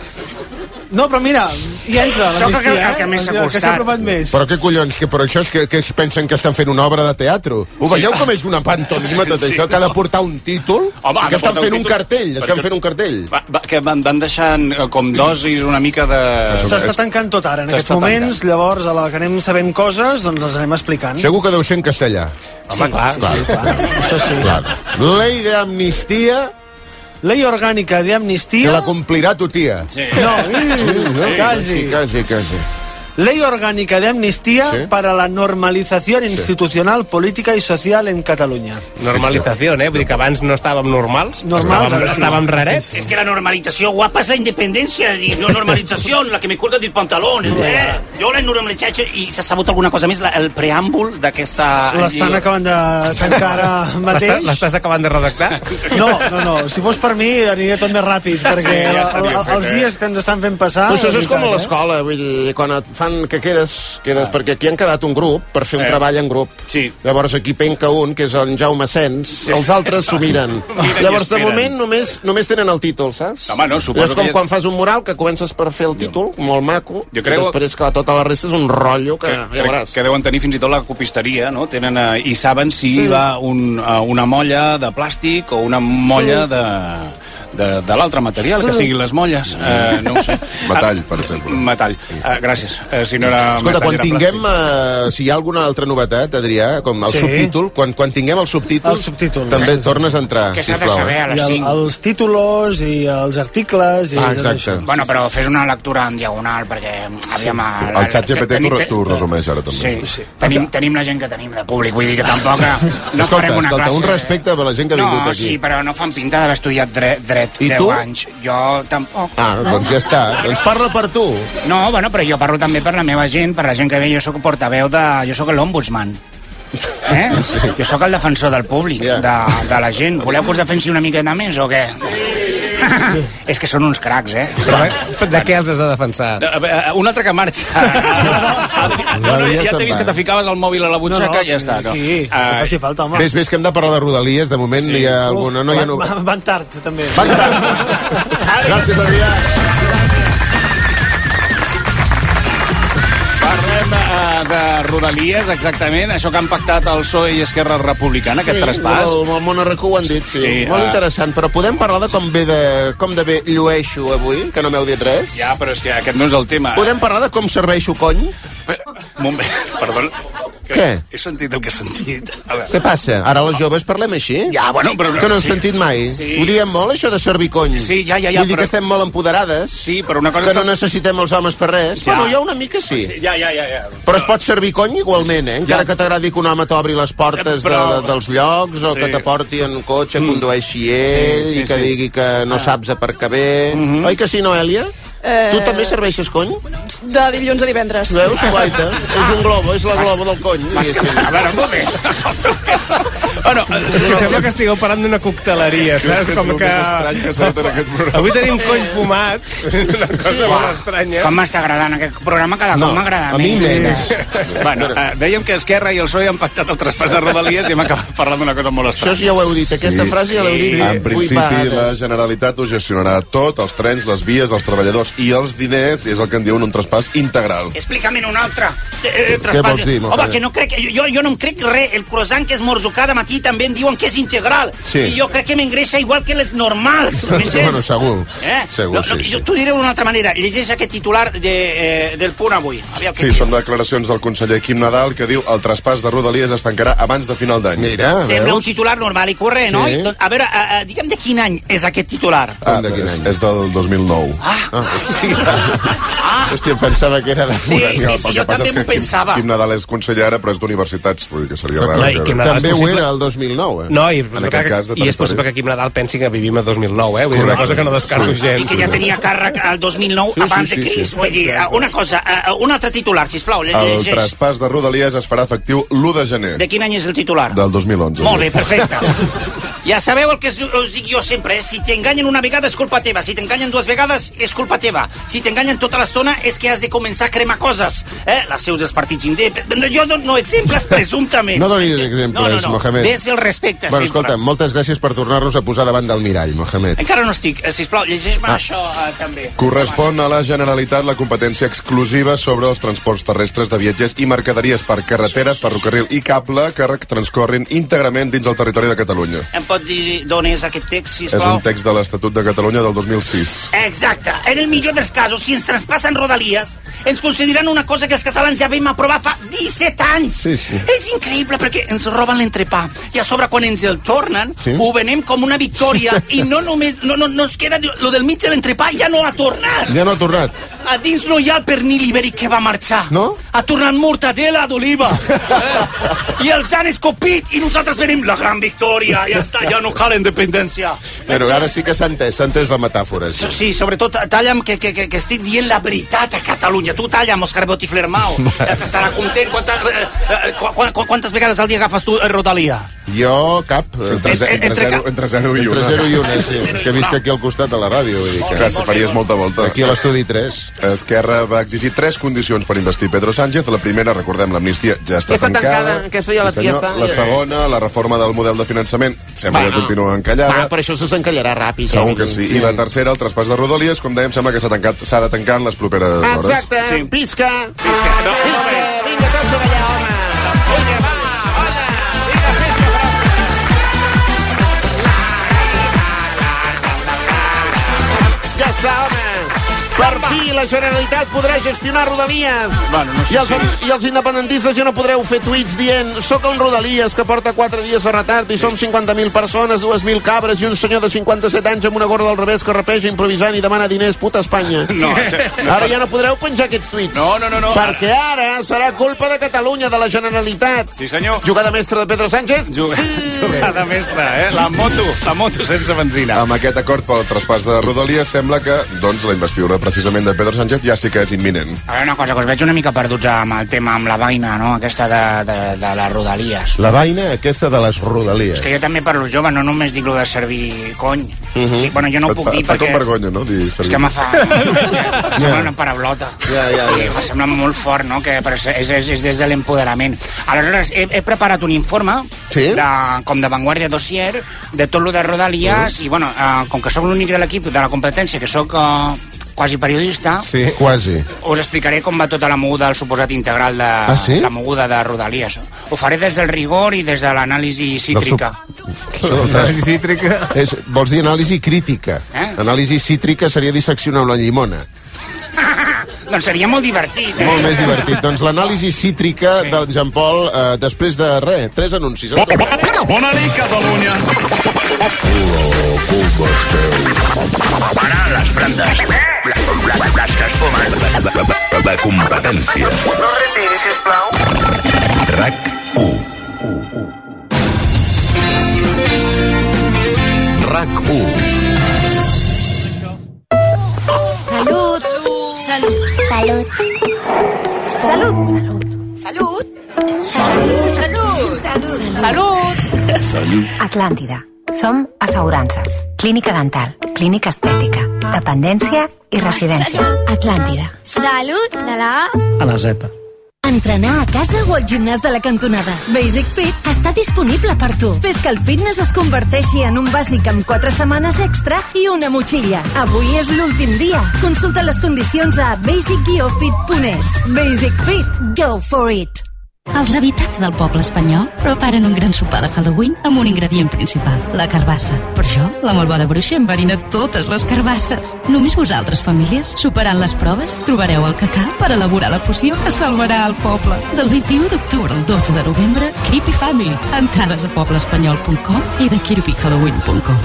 [SPEAKER 24] No, però mira, hi entra
[SPEAKER 7] Això que-
[SPEAKER 24] l'amnistia,
[SPEAKER 7] el que més s'ha
[SPEAKER 24] eh? Que
[SPEAKER 7] costat.
[SPEAKER 24] s'ha aprovat més.
[SPEAKER 3] Però què collons, que per això és que, que es pensen que estan fent una obra de teatre? Ho veieu com és una pantomima tot
[SPEAKER 5] Sí.
[SPEAKER 3] això, que ha de portar un títol?
[SPEAKER 5] Home, ha
[SPEAKER 3] que
[SPEAKER 5] de
[SPEAKER 3] estan
[SPEAKER 5] portar
[SPEAKER 3] fent
[SPEAKER 5] un
[SPEAKER 3] un
[SPEAKER 5] títol,
[SPEAKER 3] cartell, estan
[SPEAKER 5] perquè-
[SPEAKER 3] fent un cartell.
[SPEAKER 5] Va, va, que van, van deixant eh, com dosis una mica de...
[SPEAKER 24] S'està tancant tot ara, en
[SPEAKER 5] S'està
[SPEAKER 24] aquests moments, llavors, a la que anem sabent coses, doncs les anem explicant.
[SPEAKER 3] Segur que deu ser en castellà.
[SPEAKER 24] Home, clar, sí, sí, clar. Això sí.
[SPEAKER 3] Clar. Ley de amnistia...
[SPEAKER 24] Ley orgànica de
[SPEAKER 3] Que
[SPEAKER 24] amnistia...
[SPEAKER 3] la complirà tu tia.
[SPEAKER 5] Sí.
[SPEAKER 24] No, mm,
[SPEAKER 3] No?
[SPEAKER 24] casi.
[SPEAKER 3] Sí, quasi, quasi.
[SPEAKER 24] Ley orgánica de amnistía
[SPEAKER 3] Sí.
[SPEAKER 24] para la normalización institucional, política y social en Catalunya.
[SPEAKER 6] Normalització, eh? Vull dir que abans no estàvem normals,
[SPEAKER 24] Normals,
[SPEAKER 6] estàvem,
[SPEAKER 24] ara sí.
[SPEAKER 6] estàvem rarets.
[SPEAKER 4] Es que la normalización, guapa, es la independencia. Y no normalización, la que me cuelga del pantalón. Eh? Jo la normalització, i s'ha sabut alguna cosa més, la, el preàmbul d'aquesta...
[SPEAKER 24] L'estan acabant de tancar ara mateix.
[SPEAKER 6] L'estàs acabant de redactar?
[SPEAKER 24] No, no, no. Si fos per mi, aniria tot més ràpid, perquè
[SPEAKER 3] ja
[SPEAKER 24] el-
[SPEAKER 3] estaria
[SPEAKER 24] el-
[SPEAKER 3] fet,
[SPEAKER 24] els
[SPEAKER 3] eh?
[SPEAKER 24] dies que ens estan fent passar...
[SPEAKER 3] Però això és com a
[SPEAKER 24] veritat, eh?
[SPEAKER 3] l'escola, vull dir, quan et fan que quedes, quedes, perquè aquí han quedat un grup per fer un
[SPEAKER 5] Eh.
[SPEAKER 3] treball en grup.
[SPEAKER 5] Sí.
[SPEAKER 3] Llavors aquí penca un, que és en Jaume Sens,
[SPEAKER 5] Sí.
[SPEAKER 3] els altres s'ho miren.
[SPEAKER 5] Miren i
[SPEAKER 3] Llavors, de
[SPEAKER 5] esperen.
[SPEAKER 3] moment, només, només tenen el títol, saps?
[SPEAKER 5] Home, no, suposo
[SPEAKER 3] és com
[SPEAKER 5] que ja-
[SPEAKER 3] quan fas un mural, que comences per fer el títol, molt maco,
[SPEAKER 5] Jo
[SPEAKER 3] i
[SPEAKER 5] crec-
[SPEAKER 3] després que tota la resta és un rotllo que, ja
[SPEAKER 5] que,
[SPEAKER 3] veuràs.
[SPEAKER 5] que deuen tenir fins i tot la copisteria, no? Tenen, eh, i saben si
[SPEAKER 3] Sí.
[SPEAKER 5] va un, eh, una molla de plàstic o una molla
[SPEAKER 3] Sí.
[SPEAKER 5] de de, de l'altre material,
[SPEAKER 3] Sí.
[SPEAKER 5] que siguin les molles. Eh, no ho sé.
[SPEAKER 1] Metall, per exemple.
[SPEAKER 5] Metall. Eh, gràcies. Eh, si no era
[SPEAKER 3] Escolta,
[SPEAKER 5] metall,
[SPEAKER 3] quan
[SPEAKER 5] era
[SPEAKER 3] tinguem,
[SPEAKER 5] plàstic.
[SPEAKER 3] eh, si hi ha alguna altra novetat, Adrià, com el
[SPEAKER 24] Sí.
[SPEAKER 3] subtítol, quan, quan tinguem el subtítol,
[SPEAKER 24] El subtítol.
[SPEAKER 3] també
[SPEAKER 24] Sí, sí,
[SPEAKER 3] tornes a entrar.
[SPEAKER 7] Què s'ha de
[SPEAKER 3] sisplau,
[SPEAKER 7] saber
[SPEAKER 3] eh?
[SPEAKER 7] a les
[SPEAKER 24] I el,
[SPEAKER 7] cinc?
[SPEAKER 24] els títols i els articles i
[SPEAKER 3] Ah,
[SPEAKER 24] tot
[SPEAKER 3] exacte.
[SPEAKER 24] això.
[SPEAKER 7] Bueno, però fes una lectura en diagonal, perquè aviam...
[SPEAKER 1] El xat G P T t'ho t'ho resumeix ara, també.
[SPEAKER 7] Sí, sí. Tenim, tenim la gent que tenim de públic, vull dir que tampoc eh, no
[SPEAKER 3] Escolta,
[SPEAKER 7] farem una
[SPEAKER 3] escolta,
[SPEAKER 7] classe...
[SPEAKER 3] un respecte per la gent que ha vingut
[SPEAKER 7] no,
[SPEAKER 3] aquí.
[SPEAKER 7] sí, però no fan pinta d'haver estudiat dret, dret
[SPEAKER 3] I
[SPEAKER 7] deu
[SPEAKER 3] tu?
[SPEAKER 7] anys. Jo tampoc.
[SPEAKER 3] Ah, doncs ja està. Doncs parla per tu.
[SPEAKER 7] No, bueno, però jo parlo també per la meva gent, per la gent que ve, jo sóc portaveu de... Jo sóc l'ombudsman. Eh? Jo sóc el defensor del públic,
[SPEAKER 3] Ja.
[SPEAKER 7] de, de la gent. Voleu que us defensi una miqueta més o què? És que són uns cracs, eh?
[SPEAKER 6] Però de què els has de defensar?
[SPEAKER 5] Eh, eh, Un altre que marxa. no, no, ja t'he vist que te ficaves el mòbil a la butxaca
[SPEAKER 24] No, no,
[SPEAKER 5] i ja està. No.
[SPEAKER 24] sí, no
[SPEAKER 5] Eh,
[SPEAKER 24] faci falta, home.
[SPEAKER 3] Ves, ves que hem de parlar de Rodalies. De moment
[SPEAKER 5] Sí.
[SPEAKER 3] hi ha alguna... No hi ha... no...
[SPEAKER 24] Van, van tard, també.
[SPEAKER 3] Van tard. Gràcies, Adrià.
[SPEAKER 5] Parlem, eh, de Rodalies, exactament, això que han pactat el P S O E i Esquerra Republicana, aquest traspàs.
[SPEAKER 3] Sí, el Món Arracú ho han dit, sí.
[SPEAKER 5] Sí,
[SPEAKER 3] Molt
[SPEAKER 5] uh...
[SPEAKER 3] interessant, però podem parlar de com ve de, com de bé llueixo avui, que no m'heu dit res?
[SPEAKER 5] Ja, però és que aquest no és el tema.
[SPEAKER 3] Podem parlar de com serveixo cony?
[SPEAKER 5] Moment, perdó.
[SPEAKER 3] Què?
[SPEAKER 5] He sentit el que he sentit. A veure.
[SPEAKER 3] Què passa? Ara els joves parlem així?
[SPEAKER 5] Ja, bueno, però...
[SPEAKER 3] Que no heu
[SPEAKER 5] sí.
[SPEAKER 3] sentit mai?
[SPEAKER 5] Sí.
[SPEAKER 3] Ho diem molt, això de servir cony.
[SPEAKER 5] Sí, ja, ja, ja.
[SPEAKER 3] Vull dir
[SPEAKER 5] però...
[SPEAKER 3] que estem molt empoderades.
[SPEAKER 5] Sí, però una cosa...
[SPEAKER 3] Que no necessitem els homes per res.
[SPEAKER 5] Ja.
[SPEAKER 3] Bueno, jo una mica sí.
[SPEAKER 5] sí. Ja, ja, ja, ja.
[SPEAKER 3] Però es pot servir cony igualment, eh? Encara
[SPEAKER 5] Ja.
[SPEAKER 3] que t'agradi que un home t'obri les portes
[SPEAKER 5] Però-
[SPEAKER 3] de, de, dels llocs, o
[SPEAKER 5] Sí.
[SPEAKER 3] que t'aporti en cotxe, condueixi ell,
[SPEAKER 5] Sí, sí,
[SPEAKER 3] i que
[SPEAKER 5] sí.
[SPEAKER 3] digui que no saps aparcar bé.
[SPEAKER 5] Mhm.
[SPEAKER 3] Oi que sí, Noèlia?
[SPEAKER 8] Eh...
[SPEAKER 3] Tu també serveixes cony?
[SPEAKER 8] De dilluns a divendres.
[SPEAKER 3] Veus, guaita? És un globo, és la globo del cony. diguéssim.
[SPEAKER 5] A veure, un moment. Bueno,
[SPEAKER 6] És que sembla que estigueu parlant d'una cocteleria, saps? Com que...
[SPEAKER 1] estrany que s'ha en aquest programa.
[SPEAKER 6] Avui tenim cony fumat, una cosa molt estranya.
[SPEAKER 7] Com m'està agradant aquest programa? Cada
[SPEAKER 3] No,
[SPEAKER 7] cop m'agrada
[SPEAKER 3] a mi
[SPEAKER 7] més.
[SPEAKER 5] Bueno, eh, dèiem que Esquerra i el P S O E han pactat el traspàs de Rodalies i hem acabat parlant d'una cosa molt
[SPEAKER 3] Això
[SPEAKER 5] estranya.
[SPEAKER 3] sí ja ho heu dit, aquesta
[SPEAKER 1] Sí.
[SPEAKER 3] frase ja l'heu dit
[SPEAKER 1] En
[SPEAKER 3] vuit
[SPEAKER 1] principi, la
[SPEAKER 3] vegades.
[SPEAKER 1] Generalitat ho gestionarà tot, els trens, les vies, els treballadors i els diners, és el que en diuen un traspàs integral.
[SPEAKER 7] Explícame un altre. Eh, eh,
[SPEAKER 3] Què vols dir, Mohamed?
[SPEAKER 7] Home, que no crec... Jo, jo no em crec res. El croissant que esmorzo cada matí també em diuen que és integral.
[SPEAKER 3] Sí.
[SPEAKER 7] I jo crec que m'engreixa igual que les normals. M'entens?
[SPEAKER 3] Bueno, segur.
[SPEAKER 7] Eh?
[SPEAKER 3] Segur,
[SPEAKER 7] no, no,
[SPEAKER 3] sí,
[SPEAKER 7] jo
[SPEAKER 3] sí.
[SPEAKER 7] t'ho diré d'una altra manera. Llegeix aquest titular de, eh, del Punt avui. Aviam què
[SPEAKER 1] Sí,
[SPEAKER 7] diu.
[SPEAKER 1] són declaracions del conseller Quim Nadal que diu el traspàs de Rodalies es tancarà abans de final d'any.
[SPEAKER 3] Mira,
[SPEAKER 7] Sembla un
[SPEAKER 3] veus?
[SPEAKER 7] titular normal i corrent, no?
[SPEAKER 3] Sí.
[SPEAKER 7] I, doncs, a veure, a, a, digue'm de quin any és aquest titular.
[SPEAKER 1] Ah,
[SPEAKER 3] de quin
[SPEAKER 1] és,
[SPEAKER 3] any?
[SPEAKER 1] és del dos mil nou.
[SPEAKER 3] Ah, sí. Hòstia, em pensava que era de
[SPEAKER 7] Sí,
[SPEAKER 3] fora.
[SPEAKER 7] sí,
[SPEAKER 1] El
[SPEAKER 7] sí,
[SPEAKER 1] que
[SPEAKER 7] jo
[SPEAKER 1] passa
[SPEAKER 7] també
[SPEAKER 1] és que
[SPEAKER 7] m'ho pensava.
[SPEAKER 1] Quim Nadal és conseller ara, però és d'universitats, vull dir que seria
[SPEAKER 3] Clar,
[SPEAKER 1] raro.
[SPEAKER 6] i
[SPEAKER 1] que-
[SPEAKER 6] Quim Nadal
[SPEAKER 3] També
[SPEAKER 6] és
[SPEAKER 3] ho
[SPEAKER 6] possible-
[SPEAKER 3] era el dos mil nou, eh?
[SPEAKER 6] No, i,
[SPEAKER 1] En aquest cas, de
[SPEAKER 6] i és
[SPEAKER 1] territori.
[SPEAKER 6] possible que Quim Nadal pensi que vivim a dos mil nou, eh? Vull dir, és una cosa que no descarto
[SPEAKER 7] I
[SPEAKER 6] gens.
[SPEAKER 7] que ja tenia càrrec al dos mil nou
[SPEAKER 3] Sí,
[SPEAKER 7] abans
[SPEAKER 3] sí,
[SPEAKER 7] de
[SPEAKER 3] sí,
[SPEAKER 7] Crist.
[SPEAKER 3] sí.
[SPEAKER 7] Vull dir, eh, una cosa, eh, un altre titular, sisplau,
[SPEAKER 1] El
[SPEAKER 7] llegeix.
[SPEAKER 1] traspàs de Rodalies es farà efectiu l'u de gener
[SPEAKER 7] De quin any és el titular?
[SPEAKER 1] del dos mil onze.
[SPEAKER 7] Molt bé, perfecte. Ja sabeu el que us, us dic jo sempre, eh? Si t'enganyen una vegada és culpa teva, si t'enganyen dues vegades és culpa teva, si t'enganyen tota l'estona és que has de començar a cremar coses, eh? Les seus dels partits independents, jo dono exemples presumptament.
[SPEAKER 3] No donis exemples,
[SPEAKER 7] no, no, no.
[SPEAKER 3] Mohamed.
[SPEAKER 7] Des el respecte,
[SPEAKER 3] Bueno,
[SPEAKER 7] sempre.
[SPEAKER 3] escolta, moltes gràcies per tornar-nos a posar davant del mirall, Mohamed.
[SPEAKER 7] Encara no estic, eh, sisplau, llegeix-me
[SPEAKER 3] Ah.
[SPEAKER 7] això eh, també.
[SPEAKER 1] Correspon a la Generalitat la competència exclusiva sobre els transports terrestres de viatgers i mercaderies per carretera, ferrocarril i cable que transcorrin íntegrament dins el territori de Catalunya.
[SPEAKER 7] Em pots dir d'on és aquest text,
[SPEAKER 1] És
[SPEAKER 7] sisplau?
[SPEAKER 1] un text de l'Estatut de Catalunya del dos mil sis.
[SPEAKER 7] Exacte. En el millor dels casos, si ens traspassen Rodalies, ens concediran una cosa que els catalans ja vam aprovar fa disset anys.
[SPEAKER 3] Sí, sí.
[SPEAKER 7] És increïble perquè ens roben l'entrepà i a sobre quan ens el tornen
[SPEAKER 3] Sí.
[SPEAKER 7] ho venem com una victòria i no només no, no, no ens queda lo del mig de l'entrepà, ja no ha tornat.
[SPEAKER 3] Ja no ha tornat.
[SPEAKER 7] A dins no hi ha el pernil ibèric que va marxar.
[SPEAKER 3] No?
[SPEAKER 7] Ha tornat mortadela d'oliva. Eh? I els han escopit i nosaltres venim la gran victòria. Ja està, ja no cal independència.
[SPEAKER 3] Però ara sí que s'ha entès, s'ha entès la metàfora. Sí.
[SPEAKER 7] Sí, sobretot talla'm que, que, que, que estic dient la veritat a Catalunya. Tu talla'm, Òscar Bot i Flermau. Ja s'estarà content. Quanta, eh, eh, qu qu quantes vegades al dia agafes tu eh, Rodalia?
[SPEAKER 3] Jo, cap.
[SPEAKER 1] Entre,
[SPEAKER 7] En-
[SPEAKER 1] ze-
[SPEAKER 7] entre
[SPEAKER 1] entre, zero,
[SPEAKER 7] ca-
[SPEAKER 1] entre zero i
[SPEAKER 3] Entre
[SPEAKER 1] una.
[SPEAKER 3] zero i una, sí. És que visc aquí al costat de la ràdio. Vull dir que...
[SPEAKER 1] Clar, si faries molta volta.
[SPEAKER 3] Aquí a l'estudi tres.
[SPEAKER 1] Esquerra va exigir tres condicions per investir Pedro Sánchez. La primera, recordem, l'amnistia ja està,
[SPEAKER 3] Ja està tancada, aquesta ja la-
[SPEAKER 1] Sí, senyor.
[SPEAKER 3] ja està.
[SPEAKER 1] La segona, la reforma del model de finançament, sembla
[SPEAKER 3] Bueno.
[SPEAKER 1] que continua encallada.
[SPEAKER 3] Va, per això se s'encallarà ràpid.
[SPEAKER 1] Segur
[SPEAKER 3] eh,
[SPEAKER 1] que sí. I la tercera, el traspàs de Rodalies, com dèiem, sembla que s'ha tancat, s'ha de tancar en les properes hores.
[SPEAKER 3] Exacte,
[SPEAKER 7] Sí.
[SPEAKER 3] pisca.
[SPEAKER 7] Pisca, no,
[SPEAKER 3] Pisca, vinga, tots per allà, home. Vinga, va, ona, vinga, pisca. Ja està, home. Per fi la Generalitat podrà gestionar Rodalies.
[SPEAKER 5] Bueno, no sé
[SPEAKER 3] I, els,
[SPEAKER 5] si-
[SPEAKER 3] I els independentistes ja no podreu fer tuits dient soc el Rodalies que porta quatre dies a retard i som cinquanta mil persones, dues mil cabres i un senyor de cinquanta-set anys amb una gorra del revés que rapeja improvisant i demana diners, puta Espanya.
[SPEAKER 5] No, això- no.
[SPEAKER 3] Ara ja no podreu penjar aquests tuits.
[SPEAKER 5] No, no, no, no.
[SPEAKER 3] Perquè ara serà culpa de Catalunya, de la Generalitat.
[SPEAKER 5] Sí, senyor.
[SPEAKER 3] Jugada mestra de Pedro Sánchez?
[SPEAKER 5] Juga,
[SPEAKER 3] Sí.
[SPEAKER 5] jugada mestra, eh? La moto, la moto sense benzina.
[SPEAKER 1] Amb aquest acord pel traspàs de Rodalies sembla que doncs, la investidura precisament de Pedro Sánchez ja sí que és imminent.
[SPEAKER 7] A veure, una cosa, que us veig una mica perduts amb el tema, amb la vaina, no?, aquesta de, de, de les Rodalies.
[SPEAKER 3] La vaina aquesta de les Rodalies.
[SPEAKER 7] És que jo també parlo jove, no només dic lo de servir cony.
[SPEAKER 3] Mhm.
[SPEAKER 7] Sí, bueno, jo no ho
[SPEAKER 1] Et
[SPEAKER 7] puc
[SPEAKER 1] fa,
[SPEAKER 7] dir
[SPEAKER 1] et fa
[SPEAKER 7] perquè...
[SPEAKER 1] com vergonya, no? Dir
[SPEAKER 7] És que me fa... És que em sembla una paraulota.
[SPEAKER 3] Ja, ja,
[SPEAKER 7] Sí,
[SPEAKER 3] ja.
[SPEAKER 7] me sembla molt fort, no?, que, però és, és, és des de l'empoderament. Aleshores, he, he preparat un informe,
[SPEAKER 3] Sí?
[SPEAKER 7] de, com de Vanguardia Dossier, de tot lo de Rodalies, i, bueno, eh, com que sóc l'únic de l'equip de la competència, que sóc... Eh, quasi periodista,
[SPEAKER 3] sí. Quasi.
[SPEAKER 7] Us explicaré com va tota la moguda, el suposat integral de
[SPEAKER 3] ah, sí?
[SPEAKER 7] la moguda de Rodalies. Ho faré des del rigor i des de l'anàlisi cítrica.
[SPEAKER 3] L'anàlisi cítrica? És, vols dir anàlisi crítica.
[SPEAKER 7] Eh?
[SPEAKER 3] Anàlisi cítrica seria disseccionar una llimona.
[SPEAKER 7] Doncs seria molt divertit. Eh?
[SPEAKER 3] Molt més divertit. Doncs l'anàlisi cítrica sí. del Jean Paul, eh, després de res, tres anuncis.
[SPEAKER 23] Bona nit, Catalunya.
[SPEAKER 2] Para les brandes. Les que es fumen. La competència.
[SPEAKER 16] No retiri, sisplau.
[SPEAKER 2] RAC u. RAC u.
[SPEAKER 11] Salut. Salut. Salut. Salut.
[SPEAKER 22] Salut.
[SPEAKER 11] Salut. Salut.
[SPEAKER 22] Salut.
[SPEAKER 11] Salut.
[SPEAKER 2] Salut.
[SPEAKER 11] Atlàntida. Som assegurances. Clínica dental, clínica estètica, dependència i residències. Atlàntida.
[SPEAKER 22] Salut de la A
[SPEAKER 6] a la Z.
[SPEAKER 22] Entrenar a casa o al gimnàs de la cantonada. Basic Fit està disponible per tu. Fes que el fitness es converteixi en un bàsic amb quatre setmanes extra i una motxilla. Avui és l'últim dia. Consulta les condicions a basic guió fit punt es. Basic Fit, go for it.
[SPEAKER 9] Els habitants del poble espanyol preparen un gran sopar de Halloween amb un ingredient principal, la carbassa. Per això, la malvada bruixa enverina totes les carbasses. Només vosaltres, famílies, superant les proves, trobareu el que cal per elaborar la poció que salvarà el poble. Del vint-i-u d'octubre al dotze de novembre, Creepy Family. Entrades a poblespanyol punt com i de creepy halloween punt com.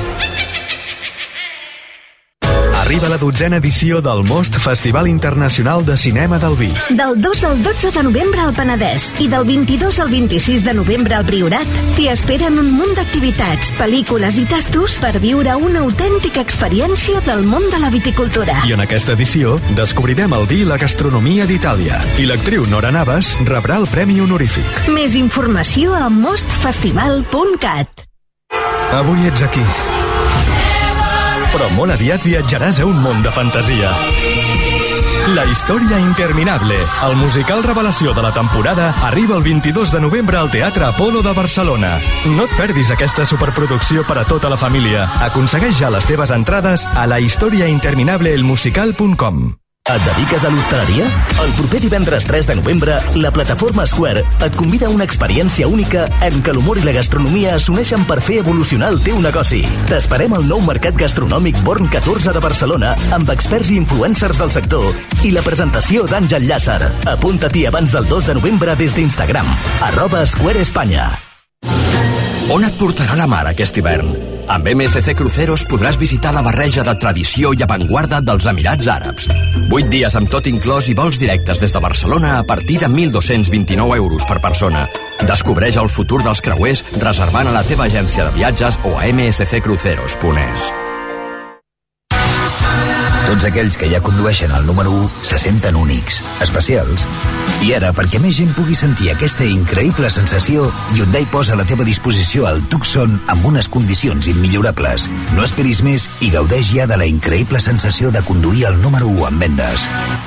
[SPEAKER 10] Arriba la dotzena edició del Most Festival Internacional de Cinema del Vi.
[SPEAKER 22] Del dos al dotze de novembre al Penedès i del vint-i-dos al vint-i-sis de novembre al Priorat t'hi esperen un munt d'activitats, pel·lícules i tastos per viure una autèntica experiència del món de la viticultura.
[SPEAKER 10] I en aquesta edició descobrirem el vi i la gastronomia d'Itàlia. I l'actriu Nora Navas rebrà el premi honorífic.
[SPEAKER 22] Més informació a most festival punt cat.
[SPEAKER 10] Avui ets aquí. Però molt aviat viatjaràs a un món de fantasia. La història interminable, el musical revelació de la temporada, arriba el vint-i-dos de novembre al Teatre Apolo de Barcelona. No et perdis aquesta superproducció per a tota la família. Aconsegueix ja les teves entrades a la història interminable el musical punt com.
[SPEAKER 20] Et dediques a l'hostaleria? El proper divendres tres de novembre, la plataforma Square et convida a una experiència única en què l'humor i la gastronomia s'uneixen per fer evolucionar el teu negoci. T'esperem al nou mercat gastronòmic Born catorze de Barcelona amb experts i influencers del sector i la presentació d'Àngel Llàcer. Apunta-t'hi abans del dos de novembre des d'Instagram, arroba Square Espanya.
[SPEAKER 12] On et portarà la mar aquest hivern? Amb M S C Cruceros podràs visitar la barreja de tradició i avantguarda dels Emirats Àrabs. Vuit dies amb tot inclòs i vols directes des de Barcelona a partir de mil dos-cents vint-i-nou euros per persona. Descobreix el futur dels creuers reservant a la teva agència de viatges o a m s c cruceros punt es.
[SPEAKER 13] Tots aquells que ja condueixen el número u se senten únics, especials. I ara, perquè més gent pugui sentir aquesta increïble sensació, Hyundai posa a la teva disposició el Tucson amb unes condicions immillorables. No esperis més i gaudeix ja de la increïble sensació de conduir el número u en vendes.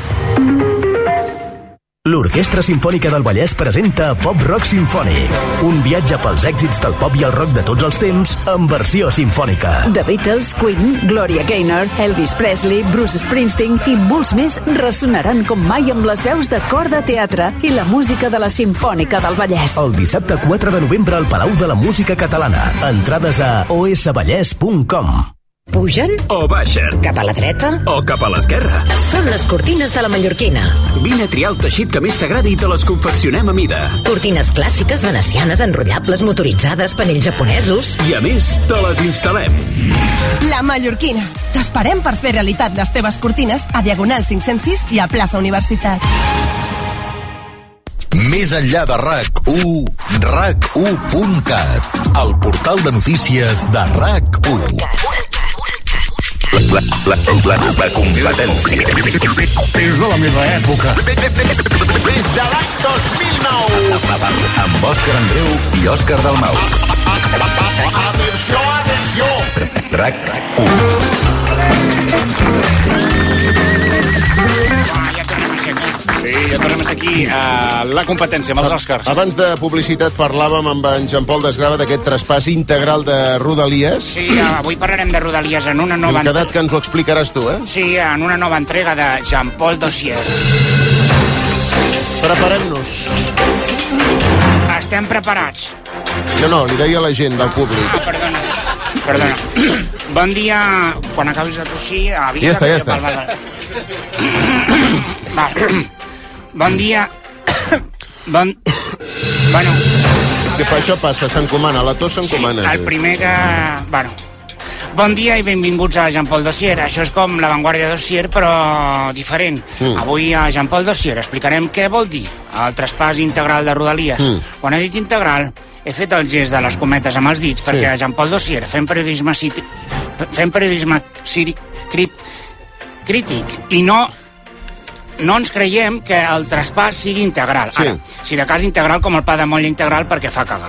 [SPEAKER 20] L'Orquestra Simfònica del Vallès presenta Pop Rock Simfònic, un viatge pels èxits del pop i el rock de tots els temps en versió simfònica.
[SPEAKER 25] The Beatles, Queen, Gloria Gaynor, Elvis Presley, Bruce Springsteen i molts més ressonaran com mai amb les veus de cor de teatre i la música de la Simfònica del Vallès.
[SPEAKER 20] El dissabte quatre de novembre al Palau de la Música Catalana. Entrades a o s vallès punt com.
[SPEAKER 25] Pugen
[SPEAKER 23] o baixen?
[SPEAKER 25] Cap a la dreta
[SPEAKER 23] o cap a l'esquerra?
[SPEAKER 25] Són les cortines de la Mallorquina.
[SPEAKER 23] Vine a triar el teixit que més t'agradi i te les confeccionem a mida.
[SPEAKER 25] Cortines clàssiques, venecianes, enrotllables, motoritzades, panells japonesos.
[SPEAKER 23] I a més, te les instal·lem.
[SPEAKER 26] La Mallorquina. T'esperem per fer realitat les teves cortines a Diagonal cinc-cents sis i a plaça Universitat.
[SPEAKER 2] Més enllà de RAC u, rac u punt cat, el portal de notícies de RAC u. La, la, la, la competència.
[SPEAKER 23] És de la meva època.
[SPEAKER 2] Des de l'any dos mil nou. Amb Òscar Andreu i Òscar Dalmau.
[SPEAKER 3] Atenció, atenció.
[SPEAKER 2] RAC u.
[SPEAKER 7] Ah, ja tornem a ser aquí.
[SPEAKER 5] Sí, ja tornem a ser aquí a la competència amb els Oscars.
[SPEAKER 3] Abans de publicitat parlàvem amb en Jean-Paul Desgrava d'aquest traspàs integral de Rodalies.
[SPEAKER 7] Sí, avui parlarem de Rodalies en una nova...
[SPEAKER 3] Hem quedat que ens ho explicaràs tu, eh?
[SPEAKER 7] Sí, en una nova entrega de Jean-Paul Dossier.
[SPEAKER 3] Preparem-nos.
[SPEAKER 7] Estem preparats.
[SPEAKER 3] Jo no, li deia a la gent del públic.
[SPEAKER 7] Ah, perdona. Perdona. Bon dia, quan acabis de tossir...
[SPEAKER 3] Ja està, ja està.
[SPEAKER 7] Val, val, val. Bon dia. Bon... Bueno...
[SPEAKER 3] És que per això passa, s'encomana, la tos s'encomana.
[SPEAKER 7] Sí, el primer que... Bueno... Bon dia i benvinguts a Jean-Paul Dossier. Això és com La Vanguardia Dossier, però diferent. Mm. Avui a Jean-Paul Dossier explicarem què vol dir el traspàs integral de Rodalies. Mm. Quan he dit integral, he fet el gest de les cometes amb els dits, perquè a Jean-Paul Dossier fem periodisme, citi... fem periodisme ciri... crip... crític i no... no ens creiem que el traspàs sigui integral. Sí. Ara, si de cas integral com el pa de molla integral perquè fa cagar.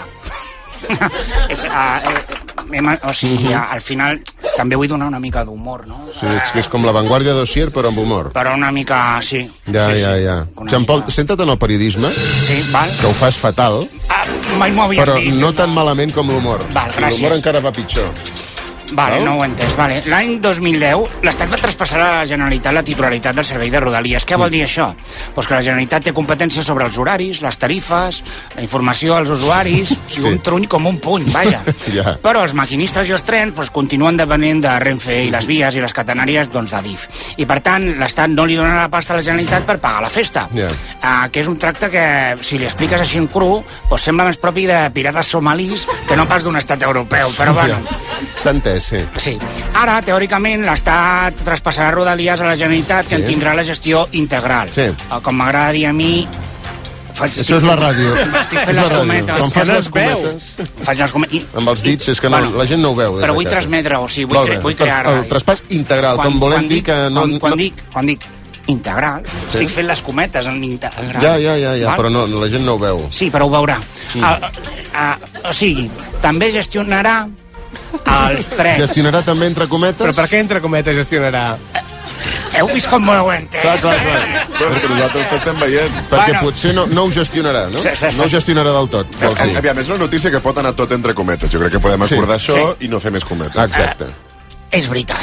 [SPEAKER 7] és, uh, eh, Hem, o sigui, uh-huh. al final també vull donar una mica d'humor, no?
[SPEAKER 3] Sí, és que és com La Vanguardia Dossier, però amb humor.
[SPEAKER 7] Però una mica, sí.
[SPEAKER 3] Ja,
[SPEAKER 7] sí,
[SPEAKER 3] ja, ja. Jean-Paul, mica... senta't en el periodisme,
[SPEAKER 7] sí, val.
[SPEAKER 3] que ho fas fatal,
[SPEAKER 7] ah, mai m'ho havies
[SPEAKER 3] però
[SPEAKER 7] dit.
[SPEAKER 3] no tan malament com l'humor.
[SPEAKER 7] Val, gràcies.
[SPEAKER 3] L'humor encara va pitjor.
[SPEAKER 7] Vale, no ho he entès. Vale. L'any dos mil deu, l'Estat va traspassar a la Generalitat la titularitat del servei de Rodalies. Què vol dir això? Pues que la Generalitat té competència sobre els horaris, les tarifes, la informació als usuaris, o sigui, sí. un truny com un puny, vaja. ja. Però els maquinistes i els trens pues, continuen depenent de Renfe i les vies i les catenàries doncs, d'Adif. I per tant, l'Estat no li dona la pasta a la Generalitat per pagar la festa. Yeah. Uh, que és un tracte que, si li expliques així en cru, pues, sembla més propi de pirates somalis que no pas d'un estat europeu. Però bueno...
[SPEAKER 3] Yeah. S'entén. Sí.
[SPEAKER 7] sí. Ara, teòricament, l'Estat traspassarà Rodalies a la Generalitat, que sí. en tindrà la gestió integral. Sí. Com m'agrada dir a mi...
[SPEAKER 3] Faig... Això és la ràdio.
[SPEAKER 7] Estic fent les cometes.
[SPEAKER 3] Com fas les cometes...
[SPEAKER 7] Faig les cometes.
[SPEAKER 3] Amb els dits, és que no, bueno, la gent no ho veu.
[SPEAKER 7] Però vull transmetre, o sigui, vull, cre vull crear...
[SPEAKER 3] El traspàs integral, quan, com volem dir que... no,
[SPEAKER 7] quan, quan, dic, quan dic integral, sí. estic fent les cometes en integral.
[SPEAKER 3] Ja, ja, ja, ja però no, la gent no ho veu.
[SPEAKER 7] Sí, però ho veurà. Sí. A, a, o sigui, també gestionarà els trens.
[SPEAKER 3] Gestionarà també entre cometes?
[SPEAKER 6] Però per què entre cometes gestionarà?
[SPEAKER 7] Heu vist com m'ho heu entès?
[SPEAKER 3] Clar, clar, clar. Però és que nosaltres t'estem veient. Perquè bueno, potser no, no ho gestionarà, no? Sí, sí, sí. No ho gestionarà del tot. Aviam, és una notícia que pot anar tot entre cometes. Jo crec que podem acordar sí. això sí. i no fer més cometes. Exacte.
[SPEAKER 7] Eh, és veritat.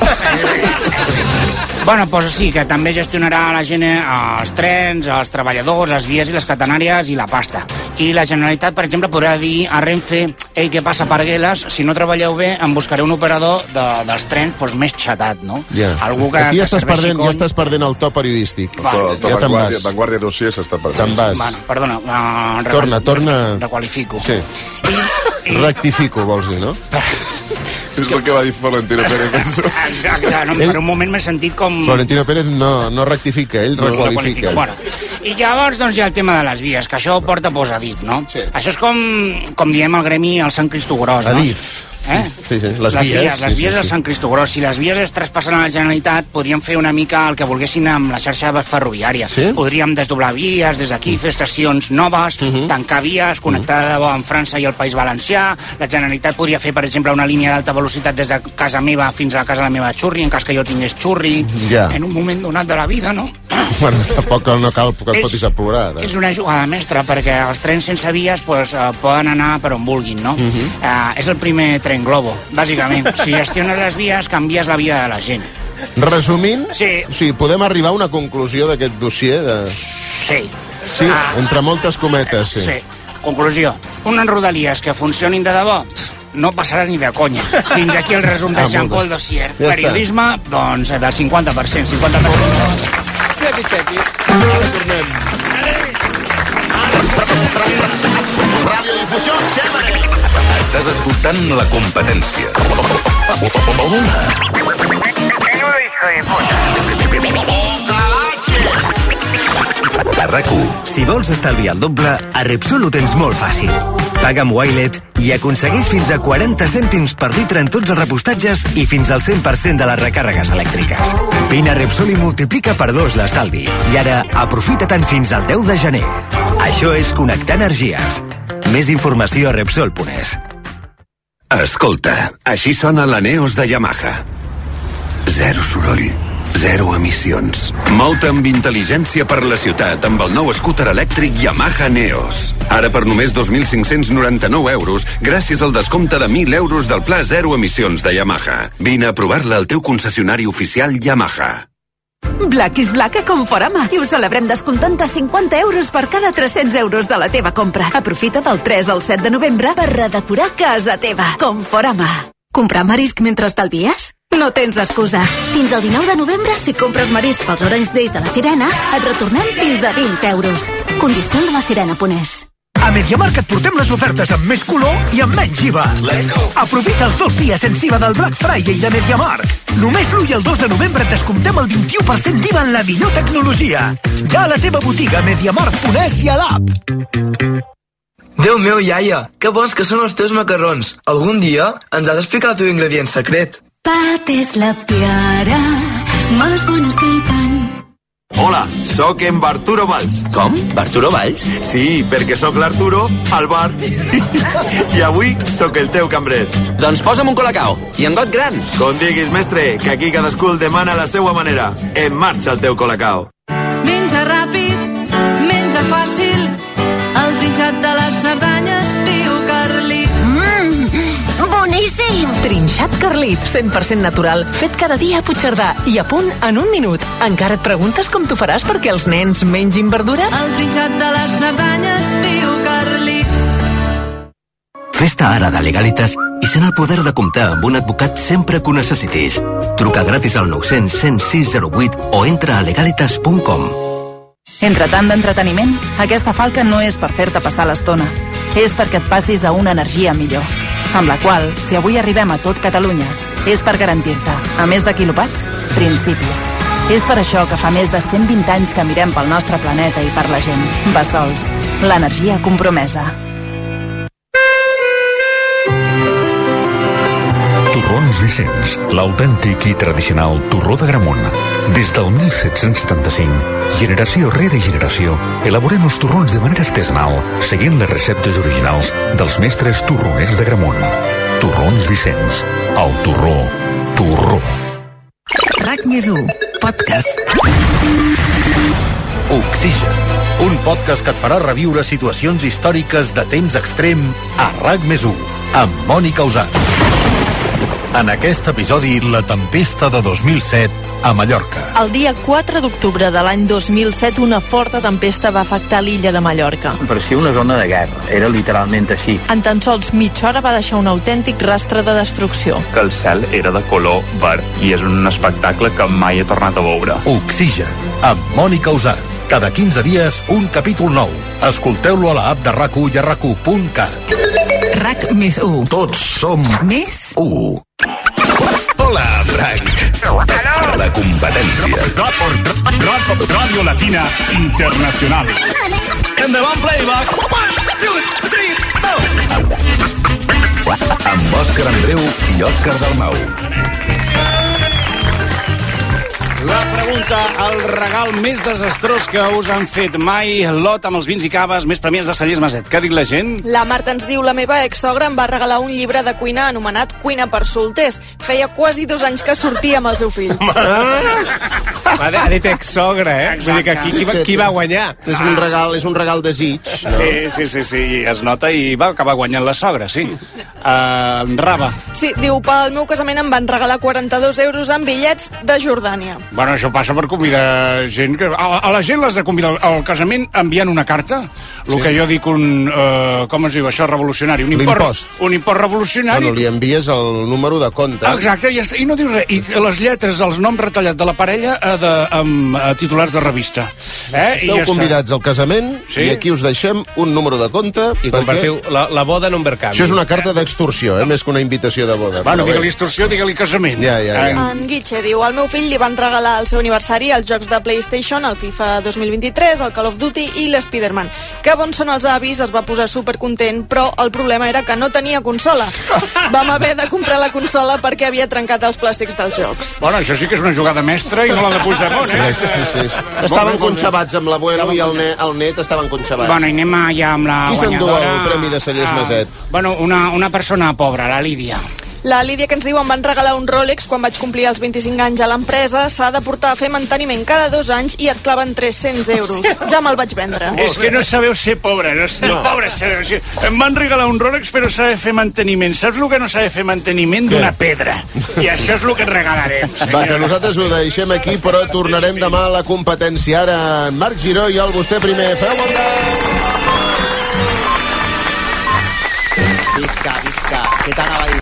[SPEAKER 7] Bueno, doncs sí, que també gestionarà la gent els trens, els treballadors, les vies i les catenàries i la pasta. I la Generalitat, per exemple, podrà dir a Renfe: ei, què passa, Pargueles? Si no treballeu bé, em buscaré un operador de, dels trens doncs, més xatat, no?
[SPEAKER 3] Yeah. Algú que, Aquí ja, que estàs perdent, com... ja estàs perdent el to periodístic.
[SPEAKER 1] Va. El to, ja Vanguardia, Vanguardia Dossier s'està perdent.
[SPEAKER 3] Te'n vas.
[SPEAKER 7] Bueno, perdona. Uh,
[SPEAKER 3] torna, torna.
[SPEAKER 7] Requalifico.
[SPEAKER 3] Sí. I, i... Rectifico, vols dir, no?
[SPEAKER 1] És el que va dir Florentino Pérez.
[SPEAKER 7] Exacte, no, ell... per un moment m'he sentit com...
[SPEAKER 3] Florentino Pérez no, no rectifica, ell no, requalifica.
[SPEAKER 7] Bueno, i llavors doncs, hi ha el tema de les vies, que això porta pues, a D I F, no? Sí. Això és com, com diem al gremi el Sant Cristogorós, no?
[SPEAKER 3] A D I F. Eh? Sí, sí, les,
[SPEAKER 7] les vies. vies les
[SPEAKER 3] sí,
[SPEAKER 7] vies
[SPEAKER 3] sí,
[SPEAKER 7] del
[SPEAKER 3] sí.
[SPEAKER 7] Sant Cristogorós. Si les vies es traspassen a la Generalitat, podríem fer una mica el que volguessin amb la xarxa ferroviària. Sí? Podríem desdoblar vies des d'aquí, fer estacions noves, uh -huh. tancar vies, connectar de debò amb França i el País Valencià. La Generalitat podria fer, per exemple, una línia d'alta velocitat des de casa meva fins a la casa de la meva xurri, en cas que jo tingués xurri, ja. en un moment donat de la vida, no?
[SPEAKER 3] Bueno, tampoc no cal que et fotis a plorar. Eh?
[SPEAKER 7] És una jugada mestra, perquè els trens sense vies pues, uh, poden anar per on vulguin, no? Uh -huh. uh, és el primer tren globo, bàsicament. Si gestiones les vies, canvies la vida de la gent.
[SPEAKER 3] Resumint,
[SPEAKER 7] sí.
[SPEAKER 3] sí, podem arribar a una conclusió d'aquest dossier? De...
[SPEAKER 7] Sí.
[SPEAKER 3] Sí, uh, entre moltes cometes, sí.
[SPEAKER 7] Sí. Conclusió. Unes Rodalies que funcionin de debò no passarà ni de conya. Fins aquí el resum de ah, Jean-Paul Dossier. Ja Periodisme, està. doncs, del cinquanta per cent. cinquanta per cent.
[SPEAKER 6] Xequi, xequi.
[SPEAKER 3] Ara tornem.
[SPEAKER 2] Radiodifusió, xèvere. Estàs escoltant La Competència.
[SPEAKER 20] A RAC u. Si vols estalviar el doble, a Repsol ho tens molt fàcil. Paga amb Wilet i aconsegueix fins a quaranta cèntims per litre en tots els repostatges i fins al cent per cent de les recàrregues elèctriques. Vine a Repsol i multiplica per dos l'estalvi. I ara, aprofita-te'n fins al deu de gener. Això és connectar energies. Més informació a Repsol punt es.
[SPEAKER 14] Escolta, així sona la Neos de Yamaha. Zero soroll, zero emissions. Mou-te amb intel·ligència per la ciutat amb el nou scooter elèctric Yamaha Neos. Ara per només dos mil cinc-cents noranta-nou euros, gràcies al descompte de mil euros del pla zero emissions de Yamaha. Vine a provar-la al teu concessionari oficial Yamaha.
[SPEAKER 25] Black is Black a Conforama i ho celebrem descomptant-te cinquanta euros per cada tres-cents euros de la teva compra. Aprofita del tres al set de novembre per redecorar casa teva. Conforama.
[SPEAKER 22] Comprar marisc mentre estalvies? No tens excusa. Fins al dinou de novembre, si compres marisc pels Orange Days de la Sirena, et retornem fins a vint euros. Condicions de la sirena punt es.
[SPEAKER 15] A MediaMarkt et portem les ofertes amb més color i amb menys I V A. Aprofita els dos dies sense I V A del Black Friday de MediaMarkt. Només l'u i el dos de novembre et descomptem el vint-i-u per cent d'I V A en la millor tecnologia. Ja a la teva botiga MediaMarkt punt es i a l'app.
[SPEAKER 17] Déu meu, iaia, que bons que són els teus macarrons. Algun dia ens has d'explicar el teu ingredient secret.
[SPEAKER 22] Pat es la piara, más buenos que el pan.
[SPEAKER 18] Hola, sóc en Barturo Valls.
[SPEAKER 17] Com? Barturo Valls?
[SPEAKER 18] Sí, perquè sóc l'Arturo al bar. I avui sóc el teu cambrer.
[SPEAKER 17] Doncs posa'm un colacao, i en got gran.
[SPEAKER 18] Com diguis, mestre, que aquí cadascú el demana a la seva manera. En marxa el teu colacao.
[SPEAKER 19] Menja ràpid, menja fàcil, el trinxat de les Cerdanyes, tio Carlit.
[SPEAKER 22] Mmm, boníssim!
[SPEAKER 21] Trinxat Carlit, cent per cent natural, fet cada dia a Puigcerdà i a punt en un minut. Encara et preguntes com t'ho faràs perquè els nens mengin verdura?
[SPEAKER 19] El trinxat de les Cerdanyes, tio Carlit.
[SPEAKER 12] Fes-te ara de Legalitas i sent el poder de comptar amb un advocat sempre que ho necessitis. Truca gratis al nou cents, cent sis zero vuit o entra a legalitas punt com.
[SPEAKER 27] Entre tant d'entreteniment, aquesta falca no és per fer-te passar l'estona. És perquè et passis a una energia millor, amb la qual, si avui arribem a tot Catalunya, és per garantir-te, a més de quilowatts, principis. És per això que fa més de cent vint anys que mirem pel nostre planeta i per la gent. Bessols, l'energia compromesa.
[SPEAKER 28] Torrons Vicenç, l'autèntic i tradicional torró de Gramunt. Des del mil set-cents setanta-cinc, generació rere generació, elaborem els torrons de manera artesanal, seguint les receptes originals dels mestres torroners de Gramunt. Torrons Vicenç, el torró, torró.
[SPEAKER 25] RAC més u, podcast.
[SPEAKER 23] Oxigen, un podcast que et farà reviure situacions històriques de temps extrem a RAC més u, amb Mònica Usat. En aquest episodi, la tempesta de dos mil set a Mallorca.
[SPEAKER 8] El dia quatre d'octubre de l'any dos mil set, una forta tempesta va afectar l'illa de Mallorca.
[SPEAKER 29] Parecia una zona de guerra, era literalment així.
[SPEAKER 8] En tan sols mitja hora va deixar un autèntic rastre de destrucció.
[SPEAKER 30] Que el cel era de color verd i és un espectacle que mai he tornat a veure.
[SPEAKER 23] Oxigen, amb Mònica Usat. Cada quinze dies, un capítol nou. Escolteu-lo a l'app de RAC u i a rac u punt cat.
[SPEAKER 25] RAC més u.
[SPEAKER 23] Tots som
[SPEAKER 25] més
[SPEAKER 23] u. Hola, Frank.
[SPEAKER 2] La competència.
[SPEAKER 5] Radio Latina Internacional. Endavant, playback. One, two, three,
[SPEAKER 2] go! Amb Òscar Andreu i Òscar Dalmau.
[SPEAKER 5] La pregunta, el regal més desastrós que us han fet mai, lot amb els vins i caves més premiats de Cellers Maset. Què ha dit la gent?
[SPEAKER 8] La Marta ens diu, la meva exsogra em va regalar un llibre de cuina anomenat Cuina per solters. Feia quasi dos anys que sortia amb el seu fill.
[SPEAKER 6] Ha dit exsogra, eh? Vull dir que aquí qui va, qui va guanyar?
[SPEAKER 3] És un regal, és un regal desig. No?
[SPEAKER 5] Sí, sí, sí, sí, es nota i va acabar guanyant la sogra, sí. Uh, Raba.
[SPEAKER 8] Sí, diu, pel meu casament em van regalar quaranta-dos euros en bitllets de Jordània.
[SPEAKER 5] Bueno, això passa per convidar gent que... A, a la gent l'has de convidar al casament enviant una carta, el sí. que jo dic un... Uh, com es diu això? Revolucionari. Un import, un import revolucionari.
[SPEAKER 3] Bueno, li envies el número de compte.
[SPEAKER 5] Exacte, i, i no dius res. I les lletres, els noms retallats de la parella uh, de, amb uh, titulars de revista. Eh?
[SPEAKER 3] Esteu I ja convidats està. Al casament sí? I aquí us deixem un número de compte.
[SPEAKER 6] I perquè... compartiu la, la boda en un bercanvi.
[SPEAKER 3] Això és una carta d'extorsió, eh? Més que una invitació de boda.
[SPEAKER 5] Bueno, digue-li extorsió, digue-li casament.
[SPEAKER 3] Ja, ja, ja.
[SPEAKER 8] En Guitxe diu, al meu fill li van regalar el seu aniversari els jocs de PlayStation, el FIFA dos mil vint-i-tres, el Call of Duty i l'Spiderman. Que bons són els avis, es va posar supercontent, però el problema era que no tenia consola. Vam haver de comprar la consola perquè havia trencat els plàstics dels jocs.
[SPEAKER 5] Bueno, això sí que és una jugada mestra i no la de Puigdemont, eh?
[SPEAKER 3] Sí, sí, sí. Estaven conxabats amb l'abuelo i el net, el net estaven conxabats.
[SPEAKER 5] Bueno, i anem ja amb la
[SPEAKER 3] Qui
[SPEAKER 5] guanyadora.
[SPEAKER 3] Qui s'endú el Premi de Cellers Maset?
[SPEAKER 5] Bueno, una, una persona pobra, la Lídia.
[SPEAKER 8] La Lídia que ens diu: em van regalar un Rolex quan vaig complir els vint-i-cinc anys a l'empresa, s'ha de portar a fer manteniment cada dos anys i et claven tres-cents euros. Ja me'l vaig vendre.
[SPEAKER 5] És que no sabeu ser pobre, no ser
[SPEAKER 3] No.
[SPEAKER 5] pobre. Sabeu. Em van regalar un Rolex, però s'ha de fer manteniment. Saps el que no s'ha de fer manteniment? D'una pedra. I això és el que et regalarem.
[SPEAKER 3] Va, que nosaltres ho deixem aquí, però tornarem demà a la competència. Ara, Marc Giró i el vostè primer. Feu bon dia!
[SPEAKER 1] Visca, visca. Què t'anava a dir?